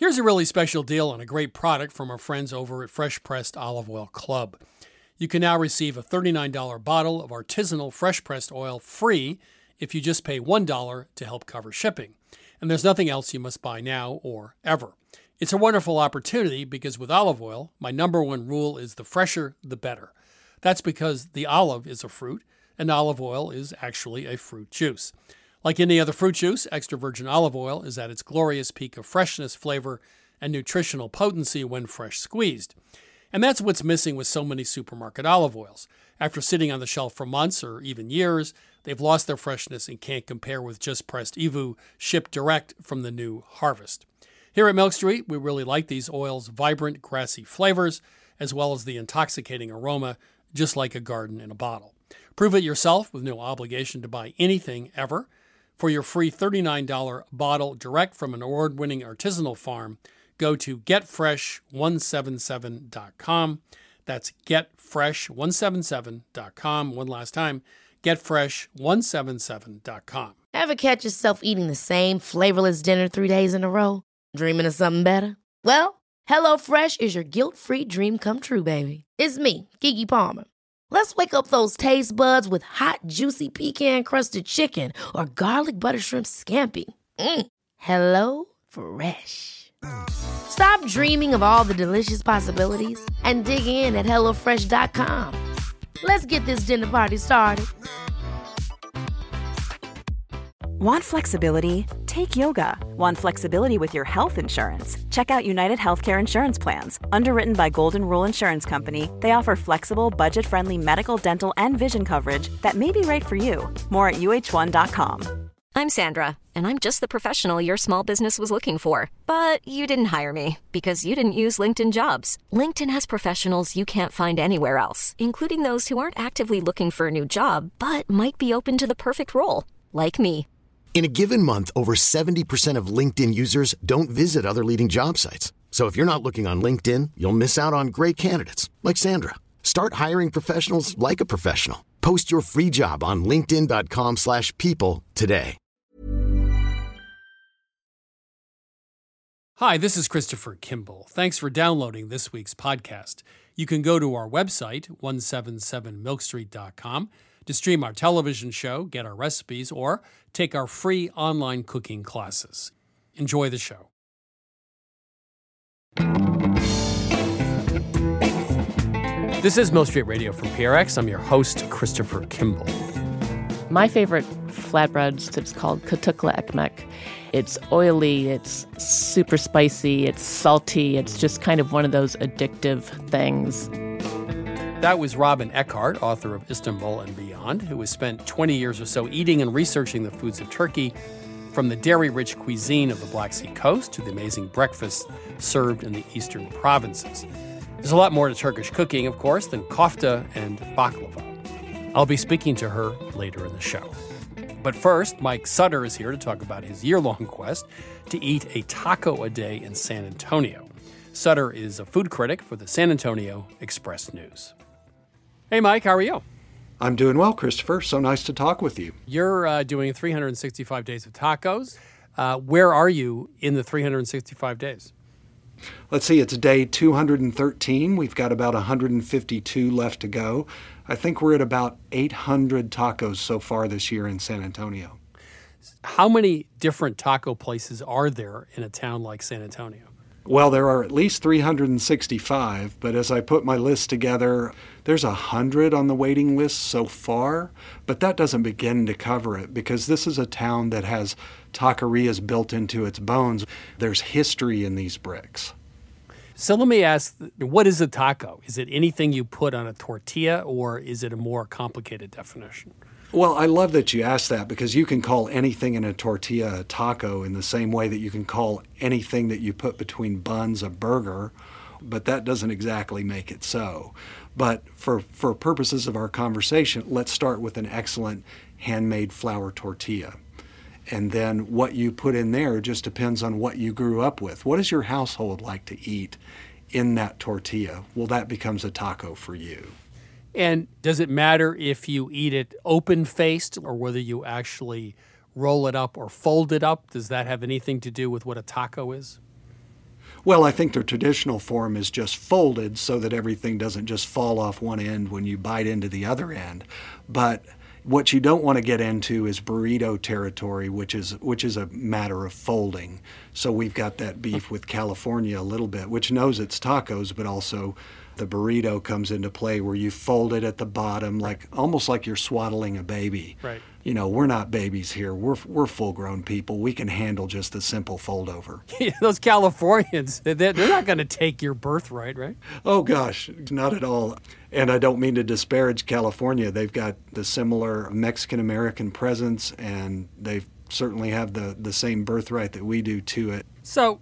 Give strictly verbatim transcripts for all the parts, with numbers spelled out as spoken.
Here's a really special deal on a great product from our friends over at Fresh Pressed Olive Oil Club. You can now receive a thirty-nine dollars bottle of artisanal fresh-pressed oil free if you just pay one dollar to help cover shipping. And there's nothing else you must buy now or ever. It's a wonderful opportunity because with olive oil, my number one rule is the fresher, the better. That's because the olive is a fruit, and olive oil is actually a fruit juice. Like any other fruit juice, extra virgin olive oil is at its glorious peak of freshness, flavor, and nutritional potency when fresh squeezed. And that's what's missing with so many supermarket olive oils. After sitting on the shelf for months or even years, they've lost their freshness and can't compare with just pressed E V U shipped direct from the new harvest. Here at Milk Street, we really like these oils' vibrant, grassy flavors, as well as the intoxicating aroma, just like a garden in a bottle. Prove it yourself with no obligation to buy anything ever. For your free thirty-nine dollars bottle direct from an award-winning artisanal farm, go to get fresh one seventy-seven dot com. That's get fresh one seventy-seven dot com. One last time, get fresh one seventy-seven dot com. Ever catch yourself eating the same flavorless dinner three days in a row? Dreaming of something better? Well, HelloFresh is your guilt-free dream come true, baby. It's me, Keke Palmer. Let's wake up those taste buds with hot, juicy pecan-crusted chicken or garlic butter shrimp scampi. Mm. Hello Fresh. Stop dreaming of all the delicious possibilities and dig in at hello fresh dot com. Let's get this dinner party started. Want flexibility? Take yoga. Want flexibility with your health insurance? Check out United Healthcare Insurance Plans. Underwritten by Golden Rule Insurance Company, they offer flexible, budget-friendly medical, dental, and vision coverage that may be right for you. More at U H one dot com. I'm Sandra, and I'm just the professional your small business was looking for. But you didn't hire me because you didn't use LinkedIn Jobs. LinkedIn has professionals you can't find anywhere else, including those who aren't actively looking for a new job, but might be open to the perfect role, like me. In a given month, over seventy percent of LinkedIn users don't visit other leading job sites. So if you're not looking on LinkedIn, you'll miss out on great candidates like Sandra. Start hiring professionals like a professional. Post your free job on linkedin dot com slash people today. Hi, this is Christopher Kimball. Thanks for downloading this week's podcast. You can go to our website, one seventy-seven milk street dot com, to stream our television show, get our recipes, or take our free online cooking classes. Enjoy the show. This is Milk Street Radio from P R X. I'm your host, Christopher Kimball. My favorite flatbreads, it's called Katukla Ekmek. It's oily, it's super spicy, it's salty. It's just kind of one of those addictive things. That was Robin Eckhart, author of Istanbul and Beyond, who has spent twenty years or so eating and researching the foods of Turkey, from the dairy-rich cuisine of the Black Sea coast to the amazing breakfasts served in the eastern provinces. There's a lot more to Turkish cooking, of course, than kofta and baklava. I'll be speaking to her later in the show. But first, Mike Sutter is here to talk about his year-long quest to eat a taco a day in San Antonio. Sutter is a food critic for the San Antonio Express-News. Hey, Mike, how are you? I'm doing well, Christopher. So nice to talk with you. You're uh, doing three hundred sixty-five days of tacos. Uh, where are you in the three hundred sixty-five days? Let's see, it's day two hundred thirteen. We've got about one hundred fifty-two left to go. I think we're at about eight hundred tacos so far this year in San Antonio. How many different taco places are there in a town like San Antonio? Well, there are at least three hundred sixty-five, but as I put my list together, there's one hundred on the waiting list so far, but that doesn't begin to cover it because this is a town that has taquerias built into its bones. There's history in these bricks. So let me ask, what is a taco? Is it anything you put on a tortilla, or is it a more complicated definition? Well, I love that you asked that because you can call anything in a tortilla a taco in the same way that you can call anything that you put between buns a burger, but that doesn't exactly make it so. But for, for purposes of our conversation, let's start with an excellent handmade flour tortilla. And then what you put in there just depends on what you grew up with. What does your household like to eat in that tortilla? Well, that becomes a taco for you. And does it matter if you eat it open-faced or whether you actually roll it up or fold it up? Does that have anything to do with what a taco is? Well, I think the traditional form is just folded so that everything doesn't just fall off one end when you bite into the other end. But what you don't want to get into is burrito territory, which is which is a matter of folding. So we've got that beef with California a little bit, which knows it's tacos, but also the burrito comes into play where you fold it at the bottom, like almost like you're swaddling a baby. Right. You know, we're not babies here. We're we're full-grown people. We can handle just a simple fold-over. Yeah, those Californians, they're, they're not going to take your birthright, right? Oh, gosh, not at all. And I don't mean to disparage California. They've got the similar Mexican-American presence, and they certainly have the, the same birthright that we do to it. So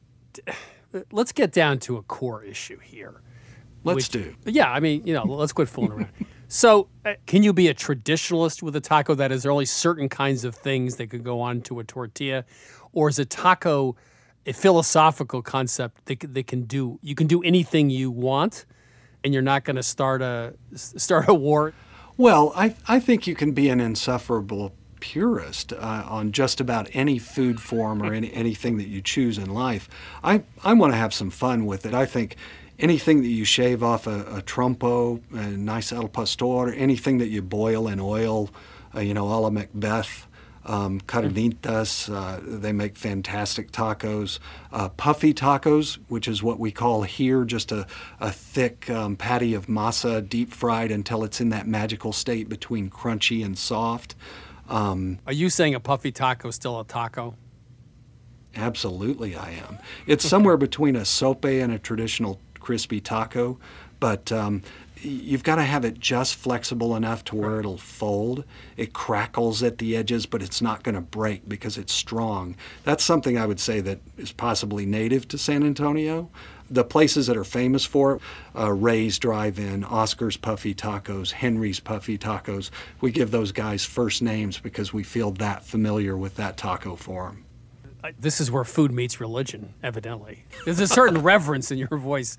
let's get down to a core issue here. Let's which, do. Yeah, I mean, you know, let's quit fooling around. So uh, can you be a traditionalist with a taco? That is, there are only certain kinds of things that could go on to a tortilla? Or is a taco a philosophical concept that, that can do, you can do anything you want and you're not going to start a start a war? Well, I, I think you can be an insufferable purist uh, on just about any food form or any, anything that you choose in life. I, I want to have some fun with it. I think anything that you shave off a, a trompo, a nice El Pastor, anything that you boil in oil, uh, you know, a la Macbeth, um, carnitas, uh, they make fantastic tacos. Uh, puffy tacos, which is what we call here just a, a thick um, patty of masa, deep fried until it's in that magical state between crunchy and soft. Um, Are you saying a puffy taco is still a taco? Absolutely I am. It's somewhere between a sope and a traditional crispy taco, but um, you've got to have it just flexible enough to where it'll fold. It crackles at the edges, but it's not going to break because it's strong. That's something I would say that is possibly native to San Antonio. The places that are famous for it, uh, Ray's Drive-In, Oscar's Puffy Tacos, Henry's Puffy Tacos, we give those guys first names because we feel that familiar with that taco form. This is where food meets religion, evidently. There's a certain reverence in your voice.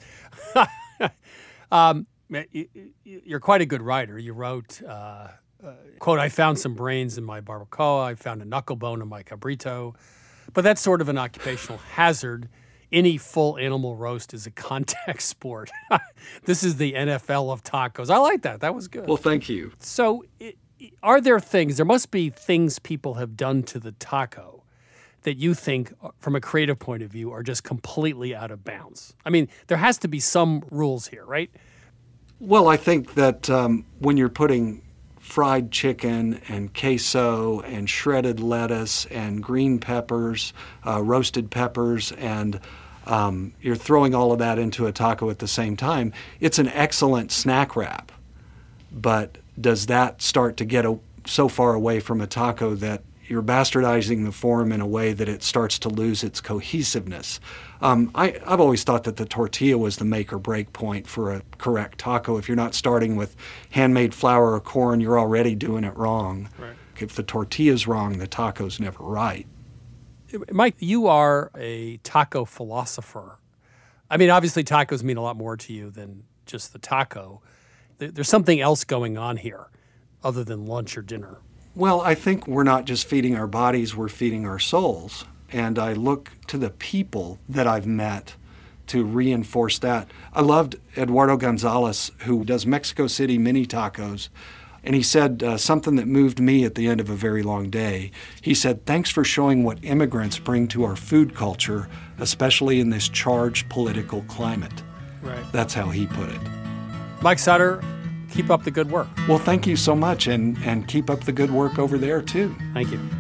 um, you're quite a good writer. You wrote, uh, uh, quote, I found some brains in my barbacoa. I found a knuckle bone in my cabrito. But that's sort of an occupational hazard. Any full animal roast is a contact sport. This is the N F L of tacos. I like that. That was good. Well, thank you. So are there things, there must be things people have done to the taco that you think, from a creative point of view, are just completely out of bounds? I mean, there has to be some rules here, right? Well, I think that um, when you're putting fried chicken and queso and shredded lettuce and green peppers, uh, roasted peppers, and um, you're throwing all of that into a taco at the same time, it's an excellent snack wrap. But does that start to get a, so far away from a taco that you're bastardizing the form in a way that it starts to lose its cohesiveness? Um, I, I've always thought that the tortilla was the make or break point for a correct taco. If you're not starting with handmade flour or corn, you're already doing it wrong. Right. If the tortilla's wrong, the taco's never right. Mike, you are a taco philosopher. I mean, obviously tacos mean a lot more to you than just the taco. There's something else going on here other than lunch or dinner. Well, I think we're not just feeding our bodies, we're feeding our souls. And I look to the people that I've met to reinforce that. I loved Eduardo Gonzalez, who does Mexico City mini tacos. And he said uh, something that moved me at the end of a very long day. He said, thanks for showing what immigrants bring to our food culture, especially in this charged political climate. Right. That's how he put it. Mike Sutter, keep up the good work. Well, thank you so much, and, and keep up the good work over there, too. Thank you.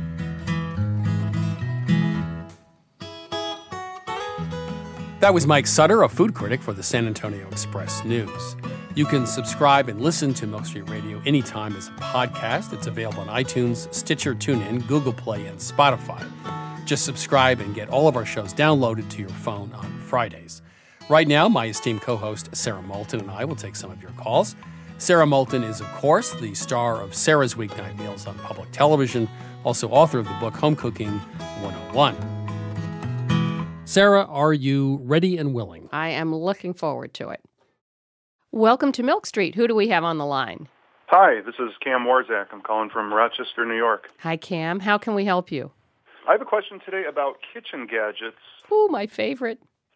That was Mike Sutter, a food critic for the San Antonio Express News. You can subscribe and listen to Milk Street Radio anytime as a podcast. It's available on iTunes, Stitcher, TuneIn, Google Play, and Spotify. Just subscribe and get all of our shows downloaded to your phone on Fridays. Right now, my esteemed co-host Sarah Moulton and I will take some of your calls. Sarah Moulton is, of course, the star of Sarah's Weeknight Meals on public television, also author of the book Home Cooking one oh one. Sarah, are you ready and willing? I am looking forward to it. Welcome to Milk Street. Who do we have on the line? Hi, this is Cam Warzak. I'm calling from Rochester, New York. Hi, Cam. How can we help you? I have a question today about kitchen gadgets. Ooh, my favorite.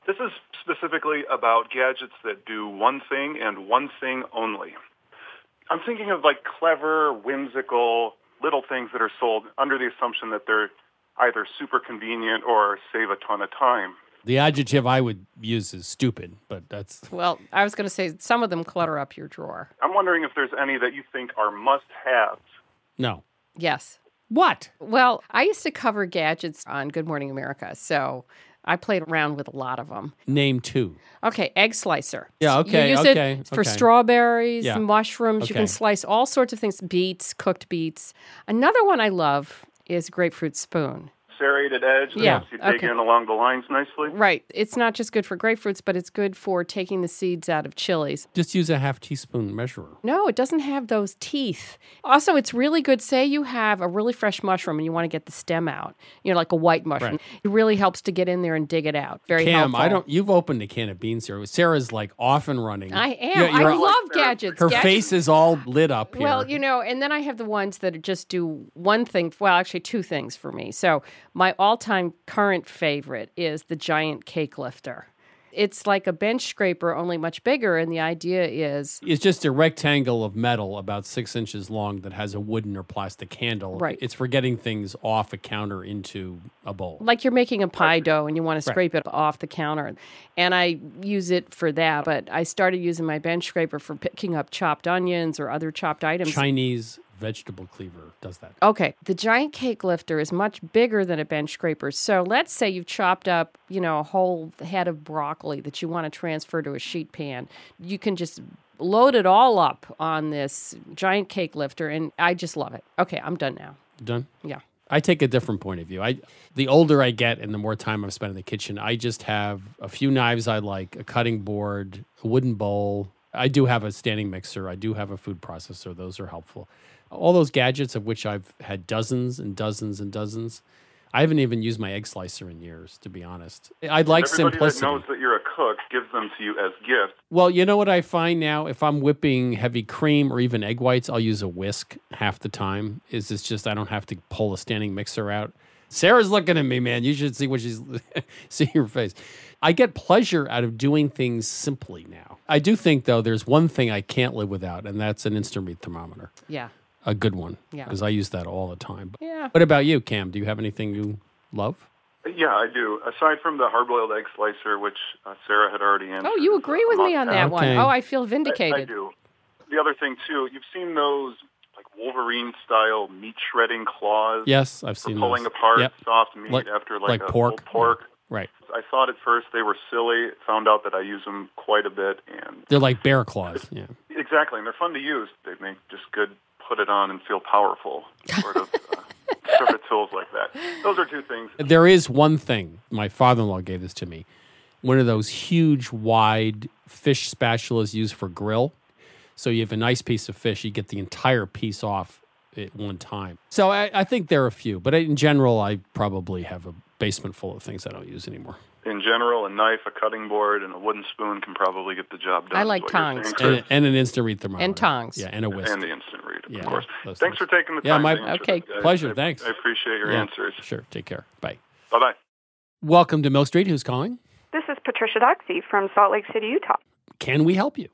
This is specifically about gadgets that do one thing and one thing only. I'm thinking of like clever, whimsical, little things that are sold under the assumption that they're either super convenient or save a ton of time. The adjective I would use is stupid, but that's... Well, I was going to say some of them clutter up your drawer. I'm wondering if there's any that you think are must-haves. No. Yes. What? Well, I used to cover gadgets on Good Morning America, so I played around with a lot of them. Name two. Okay, egg slicer. Yeah, okay, You use okay, it for okay. strawberries, Yeah. mushrooms. You Okay. can slice all sorts of things, beets, cooked beets. Another one I love is grapefruit spoon. Serrated edge that Yeah, helps you take okay. in along the lines nicely. Right. It's not just good for grapefruits, but it's good for taking the seeds out of chilies. Just use a half teaspoon measurer. No, it doesn't have those teeth. Also, it's really good. Say you have a really fresh mushroom and you want to get the stem out, you know, like a white mushroom. Right. It really helps to get in there and dig it out. Very Cam, helpful. I don't. You've opened a can of beans here. Sarah's like off and running. I am. You're- you're- I love gadgets. Her Gadgets- face is all lit up here. Well, you know, and then I have the ones that just do one thing. Well, actually, two things for me. So my all-time current favorite is the giant cake lifter. It's like a bench scraper, only much bigger, and the idea is... It's just a rectangle of metal about six inches long that has a wooden or plastic handle. Right. It's for getting things off a counter into a bowl. Like you're making a pie dough and you want to Right. scrape it off the counter. And I use it for that, but I started using my bench scraper for picking up chopped onions or other chopped items. Chinese vegetable cleaver does that. Okay, the giant cake lifter is much bigger than a bench scraper. So let's say you've chopped up, you know, a whole head of broccoli that you want to transfer to a sheet pan. You can just load it all up on this giant cake lifter, and I just love it. Okay, I'm done now. Done? Yeah. I take a different point of view. I, the older I get and the more time I've spent in the kitchen, I just have a few knives I like, a cutting board, a wooden bowl. I do have a standing mixer. I do have a food processor. Those are helpful. All those gadgets of which I've had dozens and dozens and dozens. I haven't even used my egg slicer in years, to be honest. I'd like Everybody simplicity. that knows that you're a cook gives them to you as gifts. Well, you know what I find now? If I'm whipping heavy cream or even egg whites, I'll use a whisk half the time. Is it's just I don't have to pull a standing mixer out. Sarah's looking at me, man. You should see what she's see her face. I get pleasure out of doing things simply now. I do think, though, there's one thing I can't live without, and that's an instant read thermometer. Yeah. A good one. Yeah. Because I use that all the time. Yeah. What about you, Cam? Do you have anything you love? Yeah, I do. Aside from the hard-boiled egg slicer, which uh, Sarah had already answered. Oh, you agree with me on that one. Okay. Oh, I feel I, vindicated. I do. The other thing, too, you've seen those like Wolverine-style meat-shredding claws Yes, I've for seen pulling those. apart Yep. soft meat Like- after like, like a pork. pulled pork. Right. I thought at first they were silly. Found out that I use them quite a bit, and They're like bear claws. Yeah. exactly, and they're fun to use. They make just good put it on and feel powerful sort of uh, sort of tools like that. Those are two things. There is one thing. My father-in-law gave this to me. One of those huge, wide fish spatulas used for grill. So you have a nice piece of fish, you get the entire piece off at one time. So I, I think there are a few, but in general, I probably have a basement full of things I don't use anymore. In general, a knife, a cutting board, and a wooden spoon can probably get the job done. I is like what you're tongs, saying, too. Chris. And, and an instant read thermometer. And tongs. Yeah, and a whisk. And the instant read, of Yeah, course. those Thanks things. for taking the Yeah, time. my- to answer Okay. that, guys. Pleasure, I, thanks. I appreciate your Yeah, answers. Sure, take care. Bye. Bye-bye. Welcome to Milk Street. Who's calling? This is Patricia Doxey from Salt Lake City, Utah. Can we help you?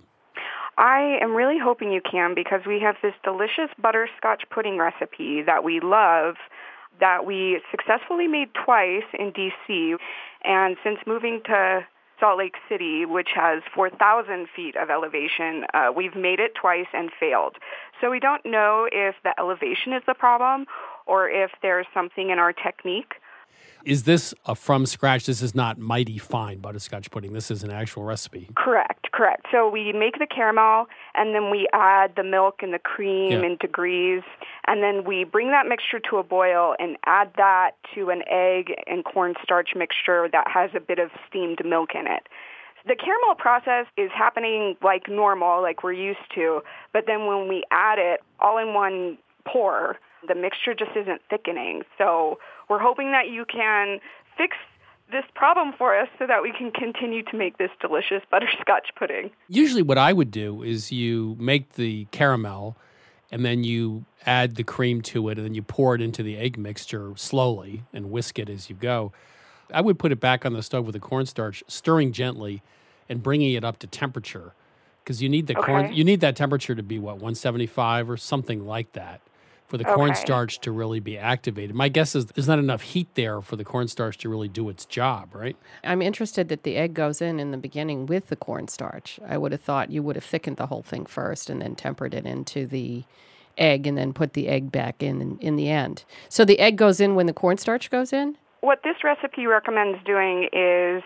I am really hoping you can because we have this delicious butterscotch pudding recipe that we love that we successfully made twice in D C And since moving to Salt Lake City, which has four thousand feet of elevation, uh, we've made it twice and failed. So we don't know if the elevation is the problem or if there's something in our technique. Is this a from scratch? This is not mighty fine butterscotch pudding. This is an actual recipe. Correct, correct. So we make the caramel, and then we add the milk and the cream Yeah. in degrees, and then we bring that mixture to a boil and add that to an egg and cornstarch mixture that has a bit of steamed milk in it. The caramel process is happening like normal, like we're used to, but then when we add it all in one pour, the mixture just isn't thickening. So we're hoping that you can fix this problem for us so that we can continue to make this delicious butterscotch pudding. Usually what I would do is you make the caramel and then you add the cream to it and then you pour it into the egg mixture slowly and whisk it as you go. I would put it back on the stove with the cornstarch, stirring gently and bringing it up to temperature, because you need the Okay. corn. You need that temperature to be what, one seventy-five or something like that, for the Okay. cornstarch to really be activated. My guess is there's not enough heat there for the cornstarch to really do its job, right? I'm interested that the egg goes in in the beginning with the cornstarch. I would have thought you would have thickened the whole thing first and then tempered it into the egg and then put the egg back in in, in the end. So the egg goes in when the cornstarch goes in? What this recipe recommends doing is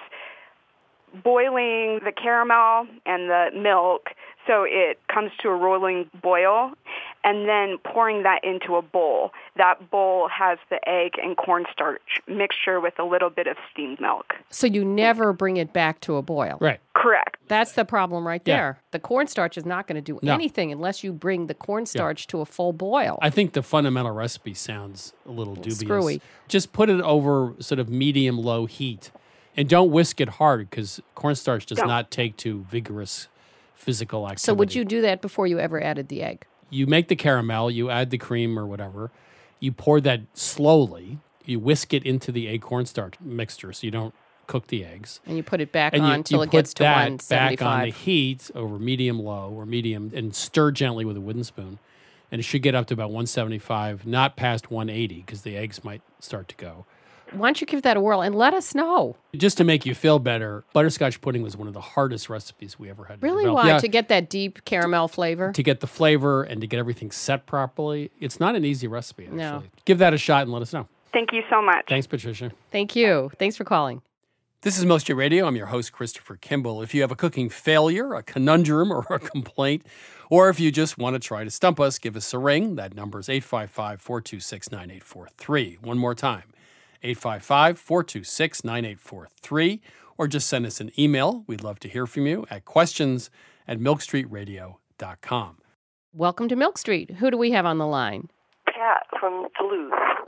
boiling the caramel and the milk so it comes to a rolling boil, and then pouring that into a bowl. That bowl has the egg and cornstarch mixture with a little bit of steamed milk. So you never bring it back to a boil. Right. Correct. That's the problem right Yeah. there. The cornstarch is not going to do No. anything unless you bring the cornstarch to a full boil. I think the fundamental recipe sounds a little dubious. Screwy. Just put it over sort of medium-low heat, and don't whisk it hard, because cornstarch does Don't. not take to vigorous physical activity. So would you do that before you ever added the egg? You make the caramel, you add the cream or whatever, you pour that slowly, you whisk it into the egg cornstarch mixture so you don't cook the eggs. And you put it back And on you, until you it gets put to that one seventy-five. back on the heat over medium-low or medium, and stir gently with a wooden spoon. And it should get up to about one seventy-five, not past one eighty, because the eggs might start to go. Why don't you give that a whirl and let us know? Just to make you feel better, butterscotch pudding was one of the hardest recipes we ever had to Really? develop. Why? Yeah, To get that deep caramel flavor? to get the flavor and to get everything set properly. It's not an easy recipe, actually. No. Give that a shot and let us know. Thank you so much. Thanks, Patricia. Thank you. Thanks for calling. This is Milk Street Radio. I'm your host, Christopher Kimball. If you have a cooking failure, a conundrum, or a complaint, or if you just want to try to stump us, give us a ring. That number is eight five five, four two six, nine eight four three. One more time, eight five five, four two six, nine eight four three. Or just send us an email. We'd love to hear from you at questions at milk street radio dot com. Welcome to Milk Street. Who do we have on the line? Pat from Duluth.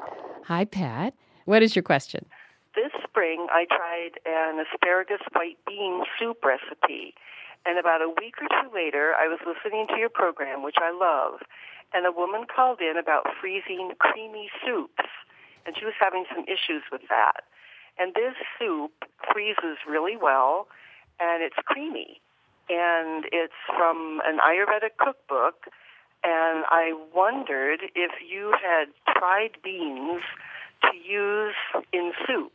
Hi, Pat. What is your question? This spring, I tried an asparagus white bean soup recipe, and about a week or two later, I was listening to your program, which I love, and a woman called in about freezing creamy soups, and she was having some issues with that. And this soup freezes really well, and it's creamy, and it's from an Ayurvedic cookbook, and I wondered if you had tried beans to use in soups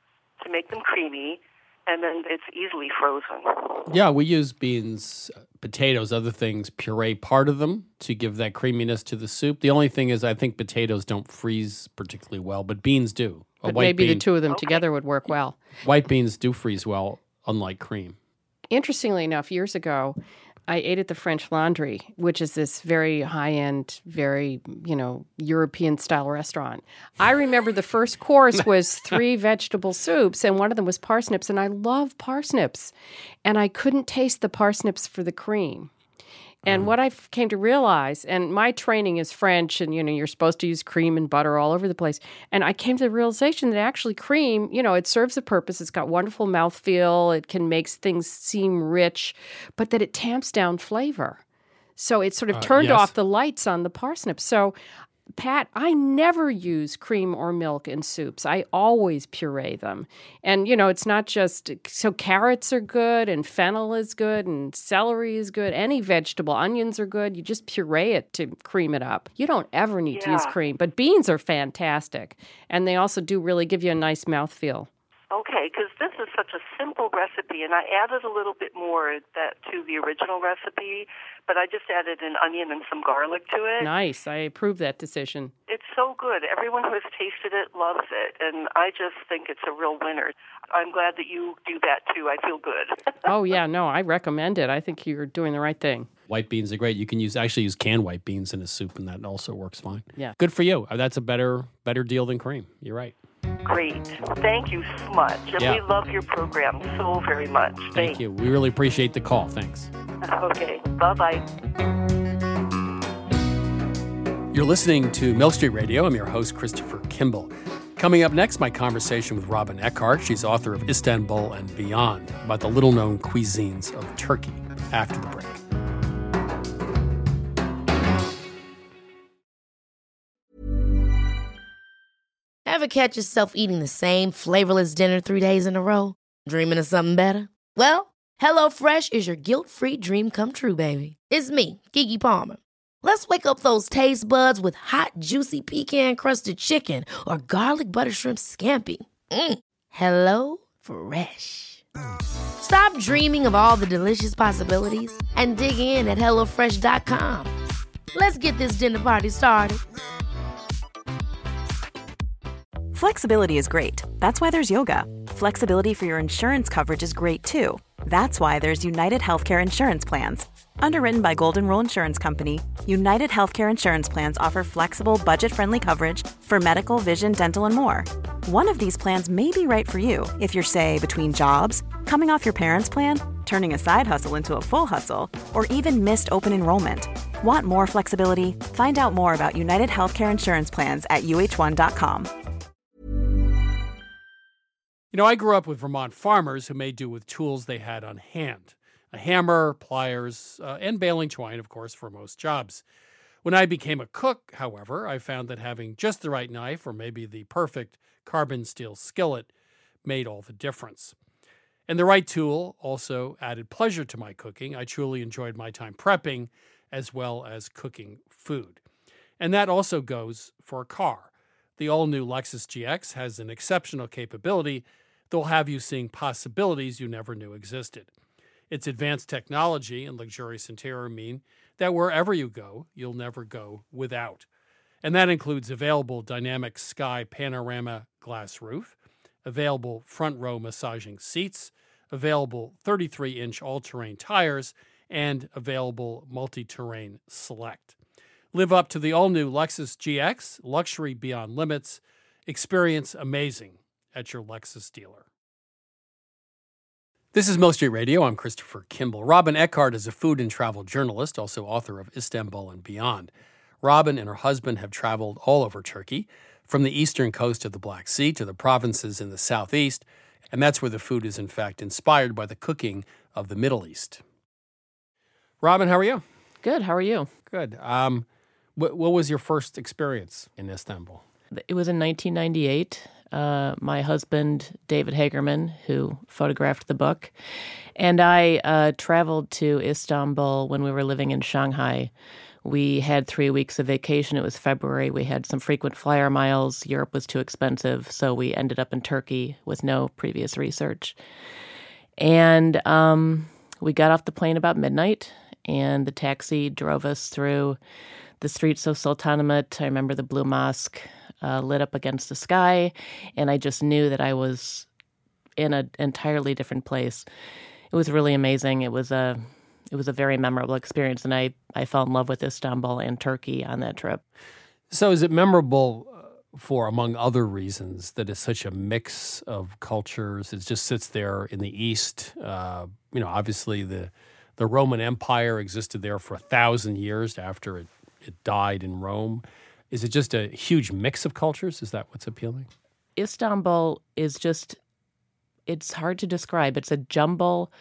to make them creamy, and then it's easily frozen. Yeah, we use beans, potatoes, other things, puree part of them to give that creaminess to the soup. The only thing is I think potatoes don't freeze particularly well, but beans do. A But white maybe the bean- two of them together would work well. White beans do freeze well, unlike cream. Interestingly enough, years ago, I ate at the French Laundry, which is this very high-end, very, you know, European-style restaurant. I remember the first course was three vegetable soups, and one of them was parsnips, and I love parsnips. And I couldn't taste the parsnips for the cream. And what I f- came to realize, and my training is French, and, you know, you're supposed to use cream and butter all over the place. And I came to the realization that actually cream, you know, it serves a purpose. It's got wonderful mouthfeel. It can make things seem rich, but that it tamps down flavor. So it sort of Uh, turned yes. off the lights on the parsnips. So, Pat, I never use cream or milk in soups. I always puree them. And, you know, it's not just, so carrots are good and fennel is good and celery is good. Any vegetable, onions are good. You just puree it to cream it up. You don't ever need to use Yeah. cream. But beans are fantastic. And they also do really give you a nice mouthfeel. Okay, because this is such a simple recipe, and I added a little bit more that to the original recipe, but I just added an onion and some garlic to it. Nice. I approve that decision. It's so good. Everyone who has tasted it loves it, and I just think it's a real winner. I'm glad that you do that, too. I feel good. Oh, yeah. No, I recommend it. I think you're doing the right thing. White beans are great. You can use actually use canned white beans in a soup, and that also works fine. Yeah. Good for you. That's a better better deal than cream. You're right. Great. Thank you so much. And Yeah. we love your program so very much. Thank you. We really appreciate the call. Thanks. Okay. Bye-bye. You're listening to Milk Street Radio. I'm your host, Christopher Kimball. Coming up next, my conversation with Robin Eckhart. She's author of Istanbul and Beyond, about the little-known cuisines of Turkey. After the break. Ever catch yourself eating the same flavorless dinner three days in a row? Dreaming of something better? Well, HelloFresh is your guilt-free dream come true, baby. It's me, Keke Palmer. Let's wake up those taste buds with hot, juicy pecan-crusted chicken or garlic butter shrimp scampi. Mm. Hello Fresh. Stop dreaming of all the delicious possibilities and dig in at hello fresh dot com. Let's get this dinner party started. Flexibility is great. That's why there's yoga. Flexibility for your insurance coverage is great too. That's why there's United Healthcare Insurance Plans. Underwritten by Golden Rule Insurance Company, United Healthcare Insurance Plans offer flexible, budget-friendly coverage for medical, vision, dental, and more. One of these plans may be right for you if you're, say, between jobs, coming off your parents' plan, turning a side hustle into a full hustle, or even missed open enrollment. Want more flexibility? Find out more about United Healthcare Insurance Plans at U H one dot com. You know, I grew up with Vermont farmers who made do with tools they had on hand. A hammer, pliers, uh, and baling twine, of course, for most jobs. When I became a cook, however, I found that having just the right knife or maybe the perfect carbon steel skillet made all the difference. And the right tool also added pleasure to my cooking. I truly enjoyed my time prepping as well as cooking food. And that also goes for a car. The all-new Lexus G X has an exceptional capability that will have you seeing possibilities you never knew existed. Its advanced technology and luxurious interior mean that wherever you go, you'll never go without. And that includes available dynamic sky panorama glass roof, available front row massaging seats, available thirty-three inch all-terrain tires, and available multi-terrain select. Live up to the all-new Lexus G X, luxury beyond limits. Experience amazing at your Lexus dealer. This is Milk Street Radio. I'm Christopher Kimball. Robin Eckhart is a food and travel journalist, also author of Istanbul and Beyond. Robin and her husband have traveled all over Turkey, from the eastern coast of the Black Sea to the provinces in the southeast, and that's where the food is in fact inspired by the cooking of the Middle East. Robin, how are you? Good. How are you? Good. Um, what, what was your first experience in Istanbul? It was in nineteen ninety-eight. Uh, my husband, David Hagerman, who photographed the book, and I uh, traveled to Istanbul when we were living in Shanghai. We had three weeks of vacation. It was February. We had some frequent flyer miles. Europe was too expensive, so we ended up in Turkey with no previous research. And um, we got off the plane about midnight, and the taxi drove us through the streets of Sultanahmet. I remember the Blue Mosque uh, lit up against the sky, and I just knew that I was in an entirely different place. It was really amazing. It was a it was a very memorable experience, and I, I fell in love with Istanbul and Turkey on that trip. So is it memorable for, among other reasons, that it's such a mix of cultures? It just sits there in the east. Uh, you know, obviously the the Roman Empire existed there for a thousand years after it, it died in Rome. Is it just a huge mix of cultures? Is that what's appealing? Istanbul is just, it's hard to describe. It's a jumble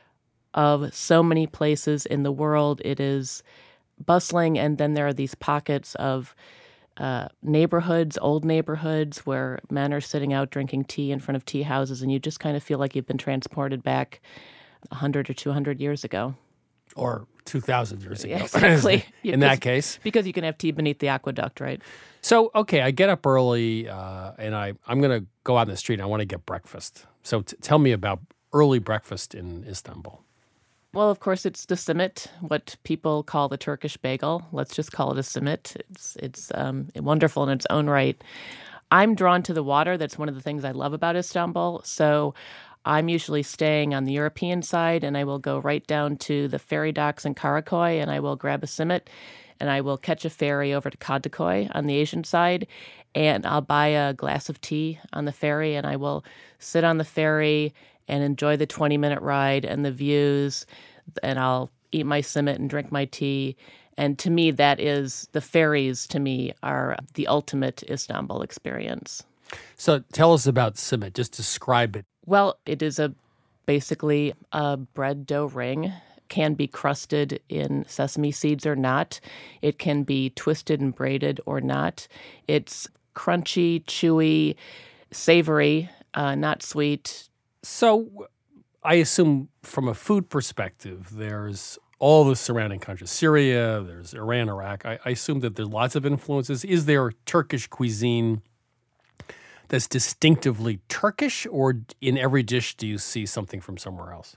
of so many places in the world. It is bustling, and then there are these pockets of uh, neighborhoods, old neighborhoods, where men are sitting out drinking tea in front of tea houses, and you just kind of feel like you've been transported back one hundred or two hundred years ago. Or two thousand years ago. Exactly. In that case. Because you can have tea beneath the aqueduct, right? So, okay, I get up early, uh, and I, I'm going to go out in the street, and I want to get breakfast. So t- tell me about early breakfast in Istanbul. Well, of course, it's the simit, what people call the Turkish bagel. Let's just call it a simit. It's it's um, wonderful in its own right. I'm drawn to the water. That's one of the things I love about Istanbul. So I'm usually staying on the European side, and I will go right down to the ferry docks in Karakoy, and I will grab a simit, and I will catch a ferry over to Kadıköy on the Asian side, and I'll buy a glass of tea on the ferry, and I will sit on the ferry and enjoy the twenty-minute ride and the views, and I'll eat my simit and drink my tea. And to me, that is, the ferries to me are the ultimate Istanbul experience. So tell us about simit. Just describe it. Well, it is a basically a bread dough ring. Can be crusted in sesame seeds or not. It can be twisted and braided or not. It's crunchy, chewy, savory, uh, not sweet. So I assume from a food perspective, there's all the surrounding countries, Syria, there's Iran, Iraq. I, I assume that there's lots of influences. Is there Turkish cuisine that's distinctively Turkish, or in every dish do you see something from somewhere else?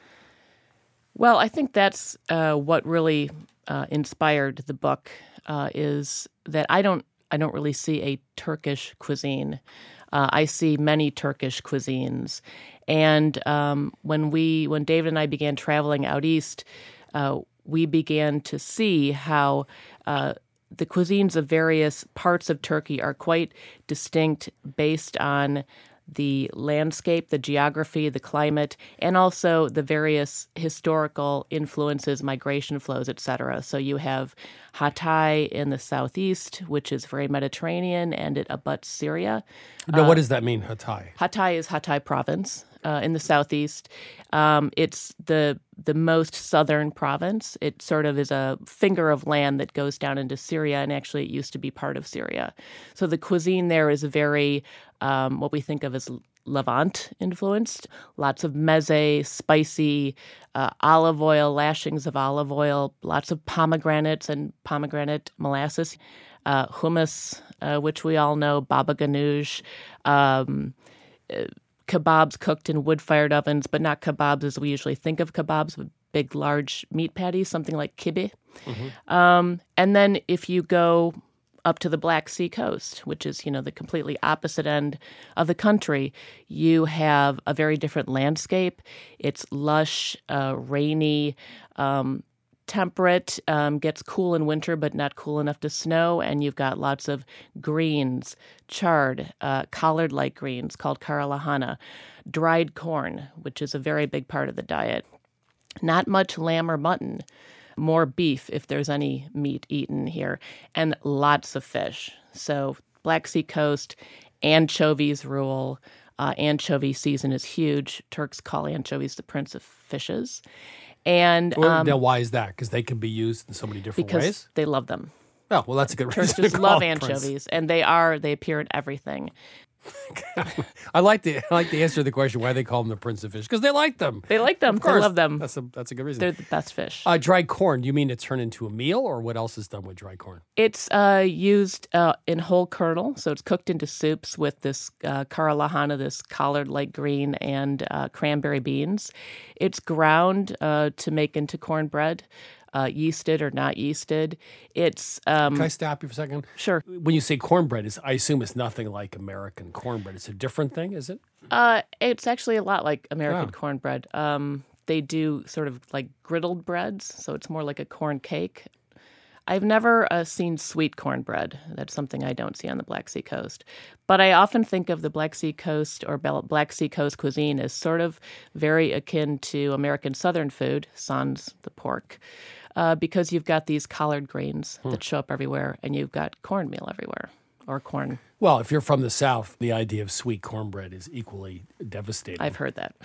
Well, I think that's uh, what really uh, inspired the book, uh, is that I don't I don't really see a Turkish cuisine. Uh, I see many Turkish cuisines, and um, when we when David and I began traveling out east, uh, we began to see how uh, the cuisines of various parts of Turkey are quite distinct based on the landscape, the geography, the climate, and also the various historical influences, migration flows, et cetera. So you have Hatay in the southeast, which is very Mediterranean, and it abuts Syria. Now, Uh, what does that mean, Hatay? Hatay is Hatay province uh, in the southeast. Um, it's the the most southern province. It sort of is a finger of land that goes down into Syria, and actually it used to be part of Syria. So the cuisine there is very um, what we think of as Levant influenced. Lots of meze, spicy, uh, olive oil, lashings of olive oil, lots of pomegranates and pomegranate molasses, uh, hummus, uh, which we all know, baba ganoush, um, uh, kebabs cooked in wood-fired ovens, but not kebabs as we usually think of kebabs, with big, large meat patties, something like kibbeh. Mm-hmm. Um, and then if you go up to the Black Sea coast, which is, you know, the completely opposite end of the country, you have a very different landscape. It's lush, uh, rainy, um, temperate, um, gets cool in winter, but not cool enough to snow. And you've got lots of greens, chard, uh, collard-like greens called karalahana, dried corn, which is a very big part of the diet. Not much lamb or mutton, more beef if there's any meat eaten here, and lots of fish. So Black Sea coast, anchovies rule. Uh, anchovy season is huge. Turks call anchovies the prince of fishes. And Well, um, now, why is that? Because they can be used in so many different because ways? they love them. Oh, well, that's a good Turks reason. just to call love it prince. anchovies, and they are they appear in everything. I like the I like the answer to the question why they call them the prince of fish, because they like them. They like them. Of course. They love them. That's a that's a good reason. They're the best fish. Uh, dried corn. You mean to turn into a meal, or what else is done with dried corn? It's uh, used uh, in whole kernel, so it's cooked into soups with this uh, karalahana, this collard-like green, and uh, cranberry beans. It's ground uh, to make into cornbread, uh, yeasted or not yeasted. It's um, Can I stop you for a second? Sure. When you say cornbread, is I assume it's nothing like American cornbread. It's a different thing, is it? Uh, it's actually a lot like American Oh. cornbread. Um, they do sort of like griddled breads, so it's more like a corn cake. I've never uh, seen sweet cornbread. That's something I don't see on the Black Sea coast. But I often think of the Black Sea coast or Bel- Black Sea coast cuisine as sort of very akin to American Southern food, sans the pork, uh, because you've got these collard greens Hmm. that show up everywhere, and you've got cornmeal everywhere, or corn. Well, if you're from the South, the idea of sweet cornbread is equally devastating. I've heard that.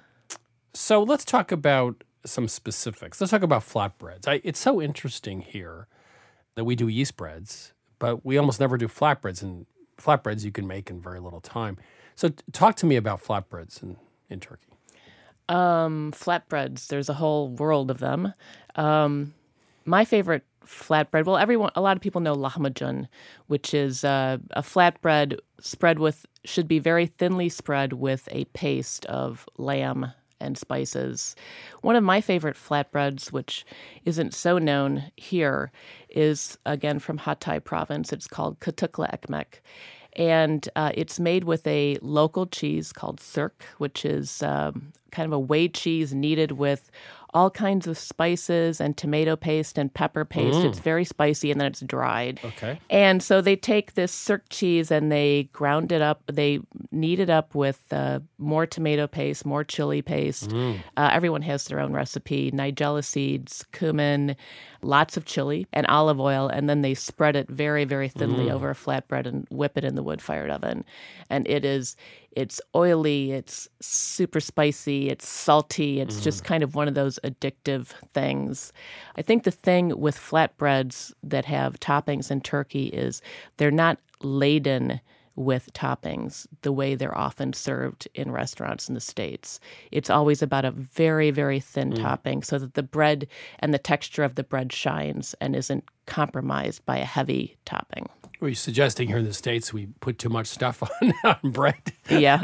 So let's talk about some specifics. Let's talk about flatbreads. I, it's so interesting here that we do yeast breads, but we almost never do flatbreads. And flatbreads you can make in very little time. So t- talk to me about flatbreads in, in Turkey. Um, flatbreads, there's a whole world of them. Um, my favorite flatbread, well, everyone, a lot of people know lahmacun, which is uh, a flatbread spread with, should be very thinly spread with a paste of lamb and spices. One of my favorite flatbreads, which isn't so known here, is, again, from Hatay province. It's called katukla ekmek. And uh, it's made with a local cheese called sirk, which is um, kind of a whey cheese kneaded with all kinds of spices and tomato paste and pepper paste. Mm. It's very spicy, and then it's dried. Okay. And so they take this sirk cheese and they ground it up. They knead it up with uh, more tomato paste, more chili paste. Mm. Uh, everyone has their own recipe. Nigella seeds, cumin, lots of chili, and olive oil. And then they spread it very, very thinly Mm. over a flatbread and whip it in the wood-fired oven. And it is It's oily, it's super spicy, it's salty. It's mm. just kind of one of those addictive things. I think the thing with flatbreads that have toppings in turkey is they're not laden with toppings the way they're often served in restaurants in the States. It's always about a very, very thin mm. topping so that the bread and the texture of the bread shines and isn't compromised by a heavy topping. Are you suggesting here in the States we put too much stuff on, on bread? Yeah.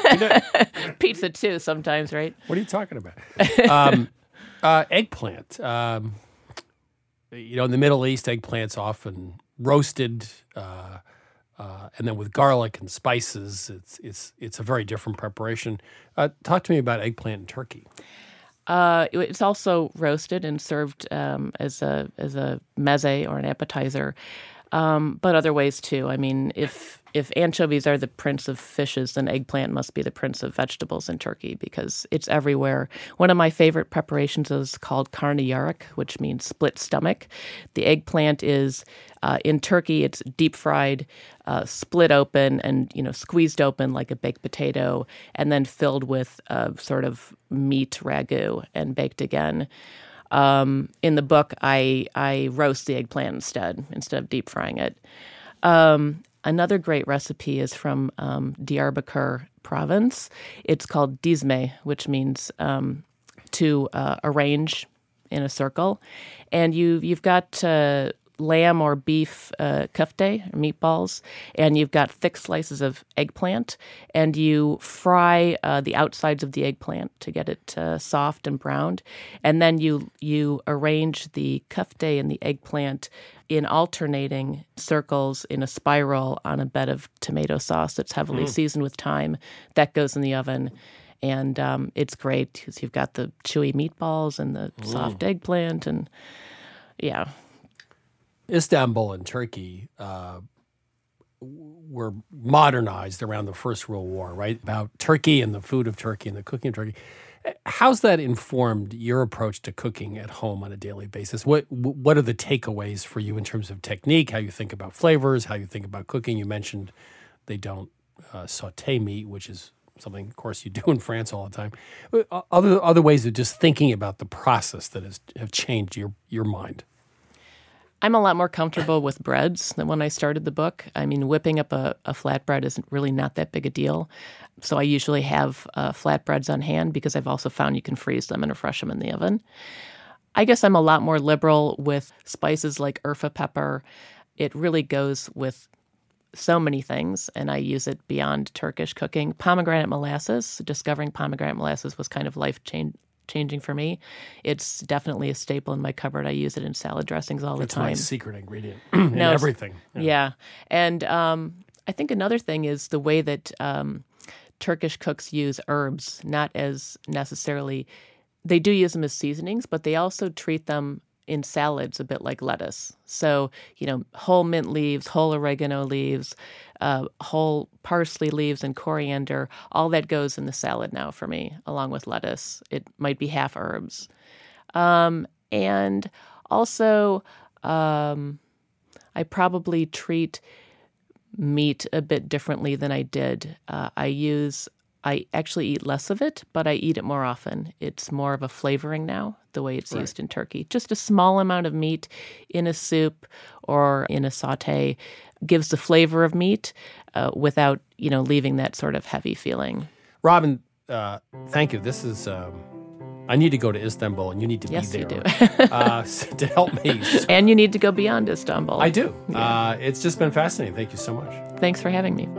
Pizza too sometimes, right? What are you talking about? um, uh, eggplant. Um, you know, in the Middle East, eggplant's often roasted, uh, uh, and then with garlic and spices. It's it's it's a very different preparation. Uh, talk to me about eggplant in turkey. Uh, it's also roasted and served um, as a as a meze or an appetizer. Um, but other ways too. I mean, if if anchovies are the prince of fishes, then eggplant must be the prince of vegetables in Turkey because it's everywhere. One of my favorite preparations is called karnıyarık, which means split stomach. The eggplant is uh, in Turkey. It's deep fried, uh, split open, and you know squeezed open like a baked potato, and then filled with a sort of meat ragu and baked again. Um, in the book, I I roast the eggplant instead, instead of deep frying it. Um, another great recipe is from um, Diyarbakir province. It's called dizme, which means um, to uh, arrange in a circle. And you, you've got uh, lamb or beef uh, kofte, meatballs, and you've got thick slices of eggplant, and you fry uh, the outsides of the eggplant to get it uh, soft and browned, and then you you arrange the kofte and the eggplant in alternating circles in a spiral on a bed of tomato sauce that's heavily mm. seasoned with thyme. That goes in the oven. And um, it's great because you've got the chewy meatballs and the mm. soft eggplant, and yeah. Istanbul and Turkey uh, were modernized around the First World War, right? About Turkey and the food of Turkey and the cooking of Turkey. How's that informed your approach to cooking at home on a daily basis? What what are the takeaways for you in terms of technique, how you think about flavors, how you think about cooking? You mentioned they don't uh, saute meat, which is something, of course, you do in France all the time. Other other ways of just thinking about the process that has have changed your your mind. I'm a lot more comfortable with breads than when I started the book. I mean, whipping up a, a flatbread isn't really not that big a deal. So I usually have uh, flatbreads on hand because I've also found you can freeze them and refresh them in the oven. I guess I'm a lot more liberal with spices like urfa pepper. It really goes with so many things, and I use it beyond Turkish cooking. Pomegranate molasses, discovering pomegranate molasses was kind of life-changing. changing for me. It's definitely a staple in my cupboard. I use it in salad dressings all the That's time. It's my secret ingredient in no, everything. Yeah. yeah. And um, I think another thing is the way that um, Turkish cooks use herbs, not as necessarily, they do use them as seasonings, but they also treat them in salads a bit like lettuce. So, you know, whole mint leaves, whole oregano leaves, uh, whole parsley leaves and coriander, all that goes in the salad now for me, along with lettuce. It might be half herbs. Um, and also, um, I probably treat meat a bit differently than I did. Uh, I use I actually eat less of it, but I eat it more often. It's more of a flavoring now, the way it's right. used in Turkey. Just a small amount of meat in a soup or in a saute gives the flavor of meat uh, without, you know, leaving that sort of heavy feeling. Robin, uh, thank you. This is, um, I need to go to Istanbul, and you need to yes, be there. Yes, you do. uh, to help me. And you need to go beyond Istanbul. I do. Yeah. Uh, it's just been fascinating. Thank you so much. Thanks for having me.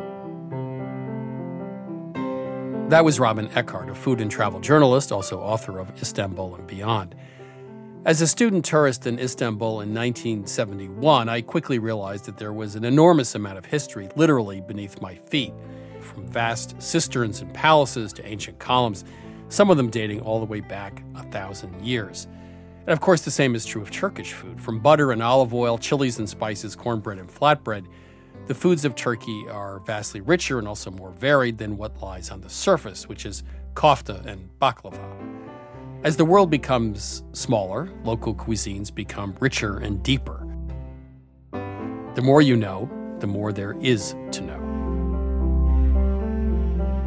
That was Robin Eckhart, a food and travel journalist, also author of Istanbul and Beyond. As a student tourist in Istanbul in nineteen seventy-one, I quickly realized that there was an enormous amount of history literally beneath my feet, from vast cisterns and palaces to ancient columns, some of them dating all the way back a thousand years. And of course, the same is true of Turkish food. From butter and olive oil, chilies and spices, cornbread and flatbread, the foods of Turkey are vastly richer and also more varied than what lies on the surface, which is kofta and baklava. As the world becomes smaller, local cuisines become richer and deeper. The more you know, the more there is to know.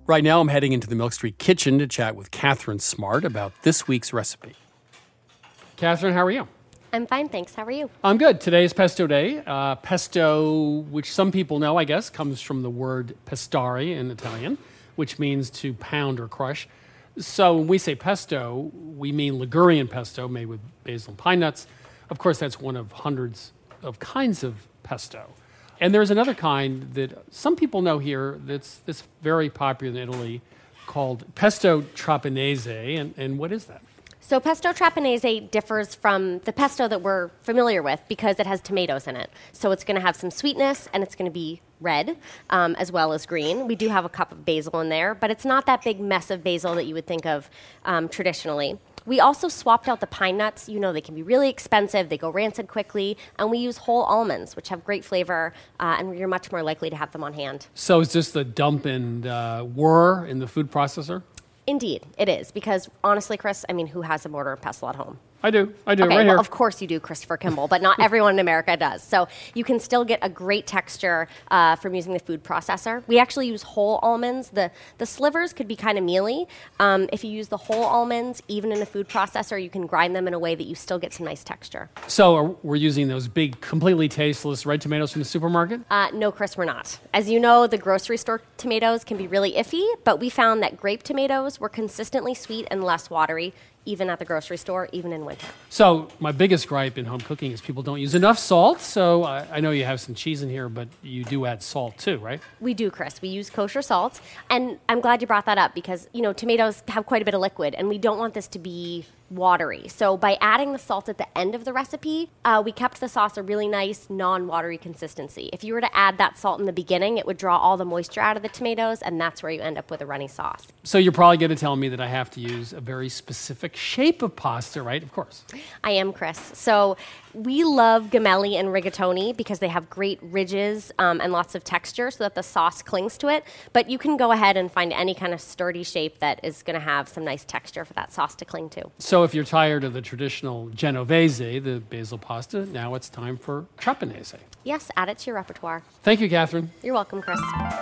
Right now, I'm heading into the Milk Street kitchen to chat with Catherine Smart about this week's recipe. Catherine, how are you? I'm fine, thanks. How are you? I'm good. Today is pesto day. Uh, pesto, which some people know, I guess, comes from the word pestare in Italian, which means to pound or crush. So when we say pesto, we mean Ligurian pesto made with basil and pine nuts. Of course, that's one of hundreds of kinds of pesto. And there's another kind that some people know here that's, that's very popular in Italy called pesto trapanese. And, and what is that? So pesto trapanese differs from the pesto that we're familiar with because it has tomatoes in it. So it's going to have some sweetness and it's going to be red um, as well as green. We do have a cup of basil in there, but it's not that big mess of basil that you would think of um, traditionally. We also swapped out the pine nuts. You know, they can be really expensive. They go rancid quickly. And we use whole almonds, which have great flavor, uh, and you're much more likely to have them on hand. So is this the dump and uh, whir in the food processor? Indeed, it is. Because honestly, Chris, I mean, who has a mortar and pestle at home? I do. I do. Okay, right well, here. Of course you do, Christopher Kimball, but not everyone in America does. So you can still get a great texture uh, from using the food processor. We actually use whole almonds. The the slivers could be kind of mealy. Um, if you use the whole almonds, even in a food processor, you can grind them in a way that you still get some nice texture. So are, we're using those big, completely tasteless red tomatoes from the supermarket? Uh, no, Chris, we're not. As you know, the grocery store tomatoes can be really iffy, but we found that grape tomatoes were consistently sweet and less watery, even at the grocery store, even in winter. So my biggest gripe in home cooking is people don't use enough salt. So I, I know you have some cheese in here, but you do add salt too, right? We do, Chris. We use kosher salt. And I'm glad you brought that up because, you know, tomatoes have quite a bit of liquid, and we don't want this to be watery. So by adding the salt at the end of the recipe, uh, we kept the sauce a really nice, non-watery consistency. If you were to add that salt in the beginning, it would draw all the moisture out of the tomatoes, and that's where you end up with a runny sauce. So you're probably going to tell me that I have to use a very specific shape of pasta, right? Of course. I am, Chris. So we love gemelli and rigatoni because they have great ridges um, and lots of texture so that the sauce clings to it. But you can go ahead and find any kind of sturdy shape that is going to have some nice texture for that sauce to cling to. So if you're tired of the traditional genovese, the basil pasta, now it's time for trapanese. Yes, add it to your repertoire. Thank you, Catherine. You're welcome, Chris.